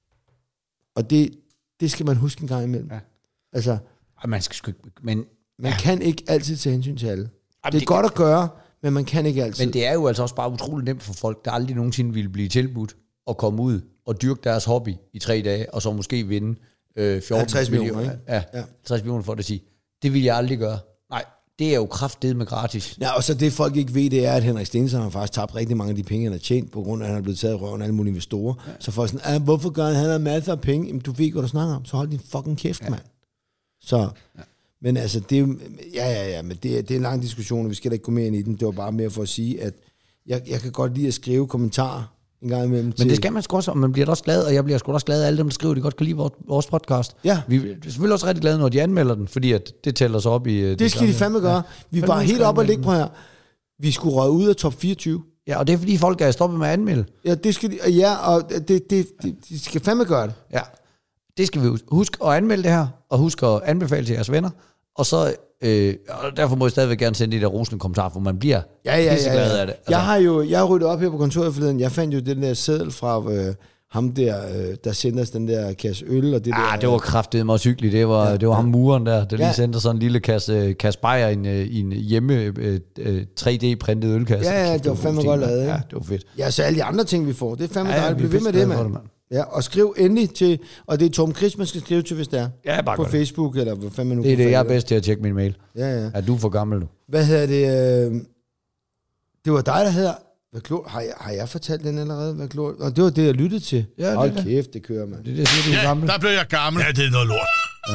Og det, det skal man huske en gang imellem. Ja. Altså, man skal sgu men man ja. kan ikke altid tage hensyn til alle. Jamen, det er det godt kan, at gøre, men man kan ikke altid. Men det er jo altså også bare utroligt nemt for folk, der aldrig nogensinde ville blive tilbudt at komme ud og dyrke deres hobby i tre dage, og så måske vinde øh, fjorten halvtreds millioner, ikke? Ja, ja, halvtreds millioner for det at sige. Det vil jeg aldrig gøre. Nej, det er jo kraftedeme gratis. Ja, og så det folk ikke ved, det er, at Henrik Stensson har faktisk tabt rigtig mange af de penge, han har tjent, på grund af, at han er blevet taget i røven af alle mulige investorer. Ja. Så folk sådan, ah, hvorfor gør han, han har masser af penge? Jamen, du ved ikke, hvad du snakker om, så hold din fucking kæft, ja. mand. Så, ja. men altså, det er jo, ja, ja, ja, men det er, det er en lang diskussion, og vi skal da ikke gå mere ind i den. Det var bare mere for at sige, at jeg, jeg kan godt lide at skrive kommentarer en gang imellem. Men til, det skal man sgu også, og man bliver da også glad, og jeg bliver sgu også glad af alle dem, der skriver, de godt kan lide vores, vores podcast. Ja. Vi er selvfølgelig også rigtig glade, når de anmelder den, fordi at det tæller sig op i... Det, det skal de fandme gøre. Ja. Vi var helt op og ligge på her. Vi skulle røge ud af top fireogtyve. Ja, og det er fordi folk er stoppet med at anmelde. Ja, det skal de, ja, og det, det, det, de skal fandme gøre det. Ja, det skal vi huske. Husk at anmelde det her, og husk at anbefale til jeres venner, og så... Øh, og derfor må jeg stadigvæk gerne sende de der rosende kommentarer, for man bliver ja, ja, pisse glad ja, ja. af det. Altså. Jeg har jo jeg har ryddet op her på kontoret forleden. Jeg fandt jo den der seddel fra øh, ham der, øh, der sendte os den der kasse øl. Og det ah, der, det var kraftedeme meget hyggeligt. Det var, ja, det var ja. ham muren der, der lige ja. sendte sådan en lille kasse, kasse bajer i en, i en hjemme øh, tre D-printet ølkasse. Ja, ja, det var fandme godt lavet. Ja, det var fedt. Ja, så alle de andre ting, vi får, det er fandme ja, dejligt. Bliv ved med det, mand. Ja, og skriv endelig til, og det er Tom Chris, man skal skrive til, hvis det er. Ja, bare på Facebook, eller hvad fanden man nu det er det, jeg er bedst til at tjekke min mail. Ja, ja. Er du for gammel nu? Hvad hedder det? Øh, det var dig, der hedder... Hvad klor, har, jeg, har jeg fortalt den allerede? Hvad klor, og det var det, jeg lyttede til. Ja, hold kæft, det kører, man. Det er det, siger du er ja, gammel. Der blev jeg gammel. Ja, det er noget lort. Ja.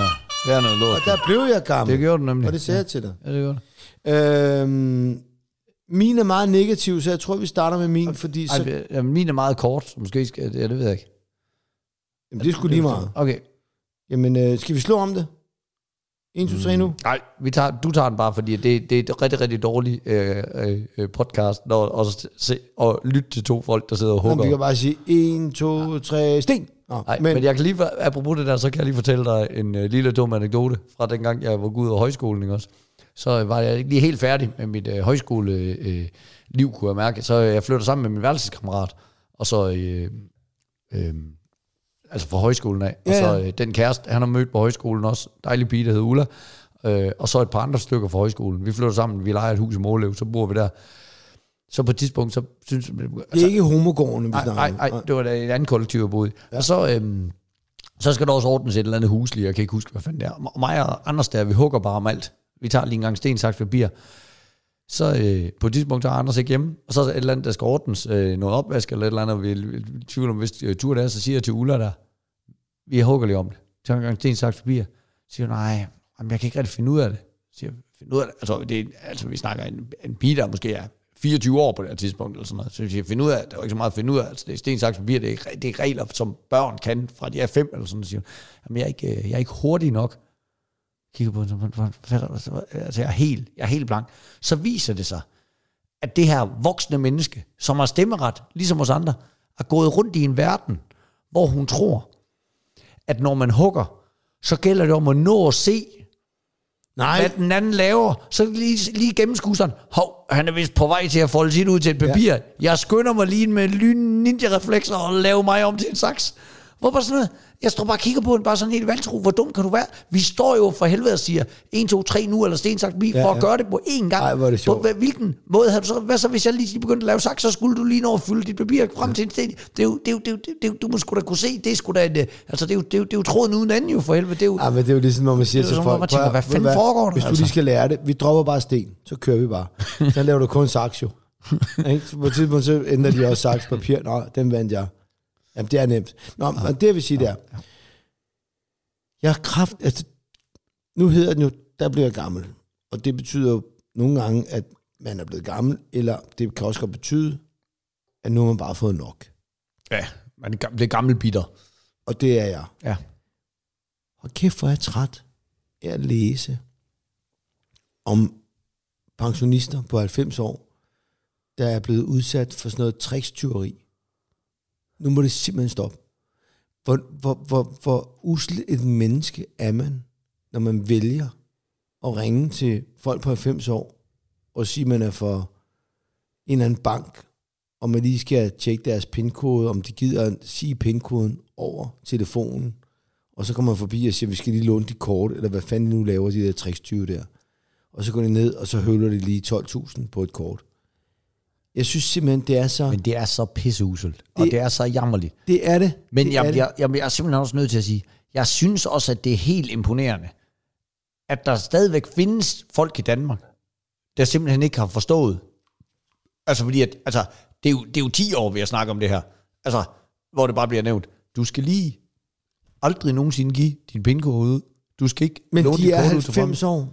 Det er noget lort. Og der blev jeg gammel. Det gjorde du nemlig. Og det sagde ja. jeg til dig. Ja, det gjorde det. Øhm, min er meget negativ, så jeg tror, vi starter med min, fordi så... Ej, ja, min er meget kort, så måske skal... Ja, det ved jeg ikke. Jamen, det er sgu lige meget. Okay. Jamen, øh, skal vi slå om det? en, to, tre nu? Nej, vi tager, du tager den bare, fordi det, det er et rigtig, rigtig dårligt øh, øh, podcast, når, og, se, og lytte til to folk, der sidder og hugger. Jamen, vi kan bare sige en, to, tre, sten! Nå, Nej, men, men jeg kan lige, apropos det der, så kan jeg lige fortælle dig en øh, lille dum anekdote fra dengang, jeg var gået ud af højskolen, ikke også? Så var jeg ikke lige helt færdig med mit øh, højskoleliv, øh, liv, kunne jeg mærke. Så jeg flyttede sammen med min værelseskammerat, og så... Øh, øh, altså fra højskolen af, ja, ja. Og så øh, den kæreste, han har mødt på højskolen også, dejlig pige, der hedder Ulla, øh, og så et par andre stykker fra højskolen. Vi flytter sammen, vi leger et hus i Måløv, så bor vi der. Så på et tidspunkt, så synes jeg... Altså, det er ikke homogården, vi snakker om. Nej, nej, det var da et andet kollektiv, jeg boede i. Ja. Og så, øhm, så skal der også ordnes et eller andet hus lige, jeg kan ikke huske, hvad fanden det er. Og mig og Anders der, vi hugger bare om alt. Vi tager lige en gang sten, saks, papir. Så øh, på et tidspunkt, så er Anders ikke hjemme, og så er der et eller andet, der skal ordnes, øh, noget opvask eller et eller andet, og vi, vi, vi tvivler om, hvis øh, tur der, så siger jeg til Ulla der, vi hugger lige om det. Så en gang sten, saks, papir. Så siger hun, nej, jamen, jeg kan ikke rigtig finde ud af det. Så siger jeg, finde ud af det? Altså, det er, altså vi snakker en, en pige, der måske er fireogtyve år på det her tidspunkt, eller sådan noget. Så jeg siger, finde ud af det. Der er jo ikke så meget at finde ud af. Altså, det er sten, saks, papir, det er, det er regler, som børn kan, fra de er fem, eller sådan noget. Så siger hun, jamen, jeg er ikke, jeg er ikke hurtig nok. Kigger på den, altså jeg er helt, jeg er helt blank. Så viser det sig, at det her voksne menneske, som har stemmeret, ligesom os andre, er gået rundt i en verden, hvor hun tror, at når man hugger, så gælder det om at nå at se, nej, hvad den anden laver. Så lige, lige gennemskue sådan, hov, han er vist på vej til at folde sit ud til et papir. Ja. Jeg skynder mig lige med lyn ninja-reflekser og lave mig om til en saks. Hvor bare sådan noget, jeg står bare og kigger på den, bare sådan helt vantro, hvor dum kan du være? Vi står jo for helvede og siger, en, to, tre nu, eller sten, saks, for ja, at ja. gøre det på én gang. Ej, hvor er det sjovt. På hvilken måde havde du så, hvad så, hvis jeg lige begyndte at lave saks, så skulle du lige nå at fylde dit papir frem til en sten. Det er jo, det er jo, det er jo, det er jo, du må sgu da kunne se, det er sgu da, en, altså det er jo, det er jo, det er jo tråden uden anden jo, for helvede. Det er jo, ja, men det er jo ligesom, når man siger til folk, man tænker, hvad fanden foregår der? Hvis du lige skal lære det, vi dropper bare sten, så kører vi bare. Så laver du kun saks jo. Så på et tidspunkt, så ændrer de også saks, papir, nå, den vandt jeg. Jamen, det er nemt. Nå, men det jeg vil sige, der. Jeg har kraft, altså, nu hedder den jo, der bliver jeg gammel. Og det betyder jo nogle gange, at man er blevet gammel, eller det kan også godt betyde, at nu har man bare fået nok. Ja, man bliver gammel bitter. Og det er jeg. Ja. Og kæft, hvor er jeg træt af at læse om pensionister på halvfems år, der er blevet udsat for sådan noget trickstyveri. Nu må det simpelthen stoppe. Hvor, hvor, hvor, hvor usle et menneske er man, når man vælger at ringe til folk på halvfems år, og sige, at man er for en eller anden bank, og man lige skal tjekke deres pindkode, om de gider at sige pindkoden over telefonen, og så kommer man forbi og siger, at vi skal lige låne dit kort, eller hvad fanden nu laver de der trickstyve der. Og så går de ned, og så høvler de lige tolv tusind på et kort. Jeg synes simpelthen, det er så... Men det er så pisseuselt, og det er så jammerligt. Det er det. Men det jeg, er jeg, jeg, jeg er simpelthen også nødt til at sige, jeg synes også, at det er helt imponerende, at der stadigvæk findes folk i Danmark, der simpelthen ikke har forstået. Altså fordi, at, altså, det, er jo, det er jo ti år, vi har snakket om det her. Altså, hvor det bare bliver nævnt. Du skal lige aldrig nogensinde give din pindkode ud. Du skal ikke... Men de er halvfems år.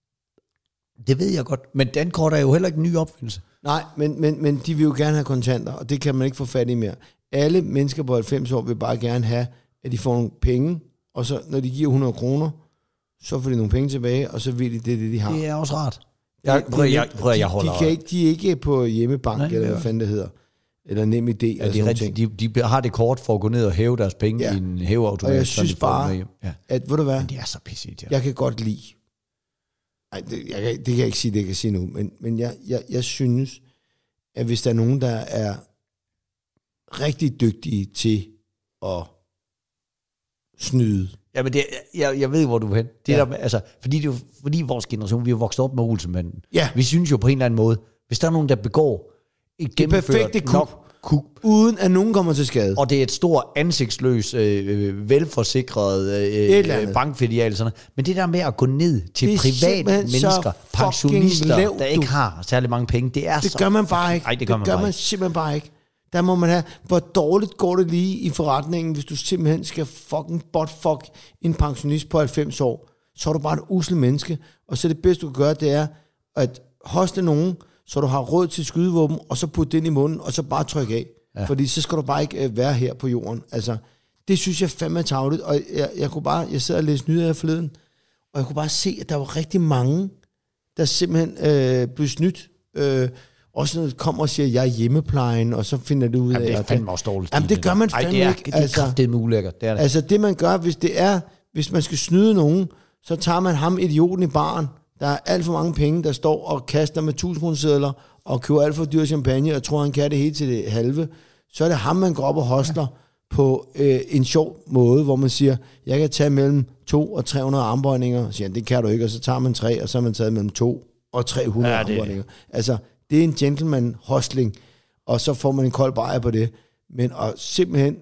Det ved jeg godt. Men dankort er jo heller ikke en ny opfindelse. Nej, men, men, men de vil jo gerne have kontanter, og det kan man ikke få fat i mere. Alle mennesker på halvfems år vil bare gerne have, at de får nogle penge, og så når de giver hundrede kroner, så får de nogle penge tilbage, og så ved de, det er det, de har. Det er også rart. Jeg, prøv, jeg, prøv, jeg holder... De, de, kan ikke, de er ikke på hjemmebank, nej, eller hvad fanden det hedder, eller nem idé. Ja, det er rigtigt. De, de har det kort for at gå ned og hæve deres penge ja. i en hæveautomat. Og jeg synes bare, ja. at, ved du hvad? Men det er så pissigt, ja. Jeg kan godt lide, ej, det, jeg, det kan jeg ikke sige, det jeg kan sige nu, men, men jeg, jeg, jeg synes, at hvis der er nogen, der er rigtig dygtige til at snyde. Ja, men det, jeg, jeg ved, hvor du er hen. Det ja. der, altså, fordi, det er jo, fordi vores generation, vi er vokset op med Olsenbanden. Ja. Vi synes jo på en eller anden måde, hvis der er nogen, der begår et gennemført nok kup, uden at nogen kommer til skade. Og det er et stort ansigtsløs, øh, velforsikret øh, bankfilial. Sådan noget. Men det der med at gå ned til private mennesker, pensionister, lav, der ikke har særlig mange penge, det er det så... gør man bare ikke. Ej, det det gør man, gør bare man ikke. simpelthen bare ikke. Der må man have, hvor dårligt går det lige i forretningen, hvis du simpelthen skal fucking botfuck en pensionist på halvfems år. så er du bare et usel menneske. Og så det bedste, du kan gøre, det er at hoste nogen, så du har råd til skydevåben, og så putte det ind i munden, og så bare trykke af. Ja. Fordi så skal du bare ikke øh, være her på jorden. Altså, det synes jeg fandme er tarveligt, og jeg, jeg kunne bare, jeg sidder og læser nyheder forleden, og jeg kunne bare se, at der var rigtig mange, der simpelthen øh, blev snydt. Øh, også når det kommer og siger, at jeg er hjemmeplejen, og så finder det ud af... Jamen, det er fandme også dårligt. Jamen, det gør man fandme Ej, det er, ikke. Det er altså, kraftigt ulækkert. Det er det. Altså, det man gør, hvis det er, hvis man skal snyde nogen, så tager man ham idioten i baren. Der er alt for mange penge, der står og kaster med tusindkronesedler og køber alt for dyr champagne, og tror, han kan det hele til det halve. Så er det ham, man går op og hostler ja. på øh, en sjov måde, hvor man siger, jeg kan tage mellem to og tre hundrede armbøjninger. Så siger han, det kan du ikke, og så tager man tre, og så har man taget mellem to og tre hundrede ja, armbøjninger. Altså, det er en gentleman-hostling, og så får man en kold bajer på det. Men at simpelthen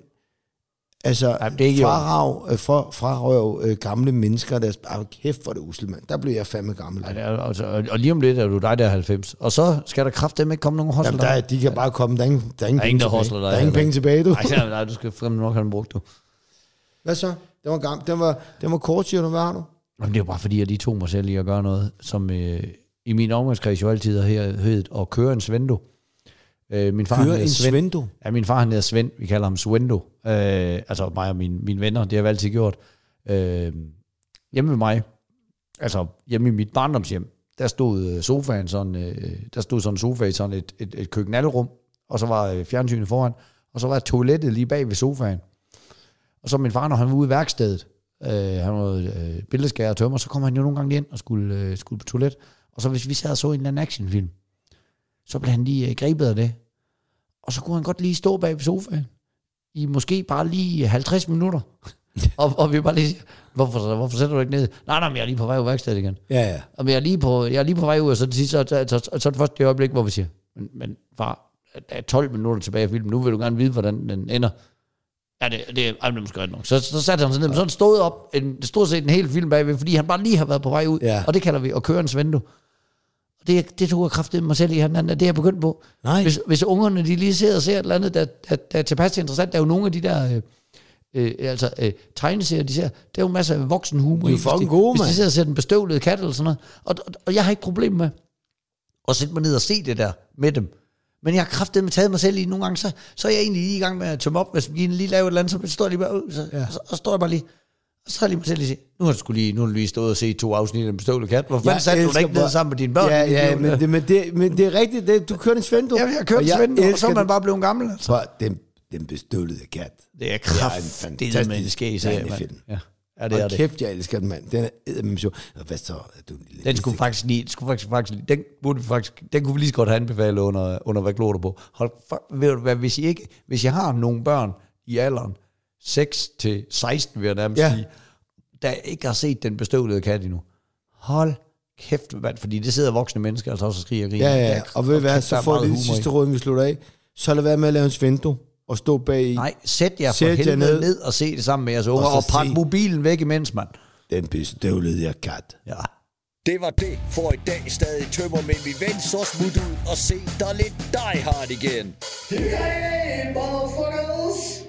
altså, frarøv, fra, frarøv øh, gamle mennesker, der er kæft for det usel, mand. Der blev jeg fandme gammel. Ja, er, altså, og lige om lidt er du dig, der er halvfems. Og så skal der kraftedeme ikke komme nogen hostler. Jamen, der, er, de kan bare komme. Der er ingen, der er ingen, der er ingen, der penge, hostler, tilbage. Der er ingen penge tilbage, du. Nej, nej, du skal fremme nok have den brugt, du. Hvad så? Den var, gang, den var, den var kort, siger du. Hvad har du? Jamen, det er jo bare fordi, at de tog mig selv i at gøre noget, som øh, i min omgangskreds jo altid har heddet at køre en svendo. Øh, min far køre en svendo? Ja, min far han hedder Svend. Vi kalder ham Svendo. Øh, altså mig og mine, mine venner, det har vi altid gjort. Øh, hjemme ved mig, altså hjemme i mit barndomshjem, der stod sofaen sådan, øh, der stod sådan en sofa i sådan et, et, et køkkenalrum, og så var øh, fjernsynet foran, og så var toilettet lige bag ved sofaen. Og så min far, når han var ude i værkstedet, øh, han var øh, billedskærer og tømmer, så kom han jo nogle gange ind og skulle, øh, skulle på toilet. Og så hvis vi sad og så en eller anden actionfilm, så blev han lige øh, grebet af det. Og så kunne han godt lige stå bag ved sofaen, i måske bare lige halvtreds minutter. og, og vi bare lige siger, hvorfor, hvorfor sætter du ikke ned? Nej, nej, men jeg er lige på vej ud af værkstedet igen. Ja, ja. Og jeg er lige på, jeg er lige på vej ud, og så, så, så, så, så, så er det første det øjeblik, hvor vi siger, men, men far, der er tolv minutter tilbage i filmen, nu vil du gerne vide, hvordan den ender. Ja, det, det, det er måske nok. Så, så satte han sig ned, men sådan stod op, en, stort set en hel film bagved, fordi han bare lige har været på vej ud, ja. Og det kalder vi at køre en svendo. Og det, det tog jeg kraftigt mig selv i handen, det er jeg begyndt på. Nej. Hvis, hvis ungerne de lige sidder og ser et eller andet, der, der, der er tilpas interessant, der er jo nogle af de der øh, øh, altså, øh, tegneserier, de ser, der er jo masser af voksenhumor. Det er fucking gode, hvis de sidder og ser den bestøvlede kat eller sådan noget. Og, og, og jeg har ikke problem med at sætte mig ned og se det der med dem. Men jeg har kraftedeme taget mig selv i nogle gange, så, så er jeg egentlig lige i gang med at tømme op, hvis vi lige laver et eller andet, så står jeg lige bare ud, så, ja. og, så, og så står jeg bare lige, og så har jeg lige mig selv lige sige, nu har du lige, nu har du lige stået og set to afsnit af Den bestøvlede kat, hvor fanden satte du da ikke ned sammen med dine børn? Ja, ja, men det, men, det, men det er rigtigt, det, du kører en svendo. Ja, jeg kører en svendo, og så er man bare blevet gammel. Altså. For den, den bestøvlede kat. Det er kraft, det er en fantastisk serie, ja. Ja, det er og det. Kæft, jeg elsker den, mand. Den er eddermame sjov. Hvad så? Du den skulle faktisk lige, den skulle faktisk, faktisk den burde vi faktisk, den kunne vi lige så godt have anbefalet under, under hvad glor du på. Hold, for, ved du hvad, hvis I ikke, hvis jeg har nogle børn i alderen seks til seksten, vil jeg nærmest ja. sige, der ikke har set Den bestøvlede kat endnu. Hold kæft, mand, fordi det sidder voksne mennesker, altså også og skriger og griner. Ja, ja, ja. Og ved du hvad, så får vi det sidste råd, vi slutter af. Så lad være med at lave en svendo og stå bag i. Nej, sæt jer for helvede ned. ned og se det sammen med jeres unger, og, og pak mobilen væk imens, mand. Den bestøvlede jeg kat. Ja. Det var det for i dag. Stadig tømmer, men min ven, så smut ud og se dig lidt Die Hard igen. Hey, motherfuckers!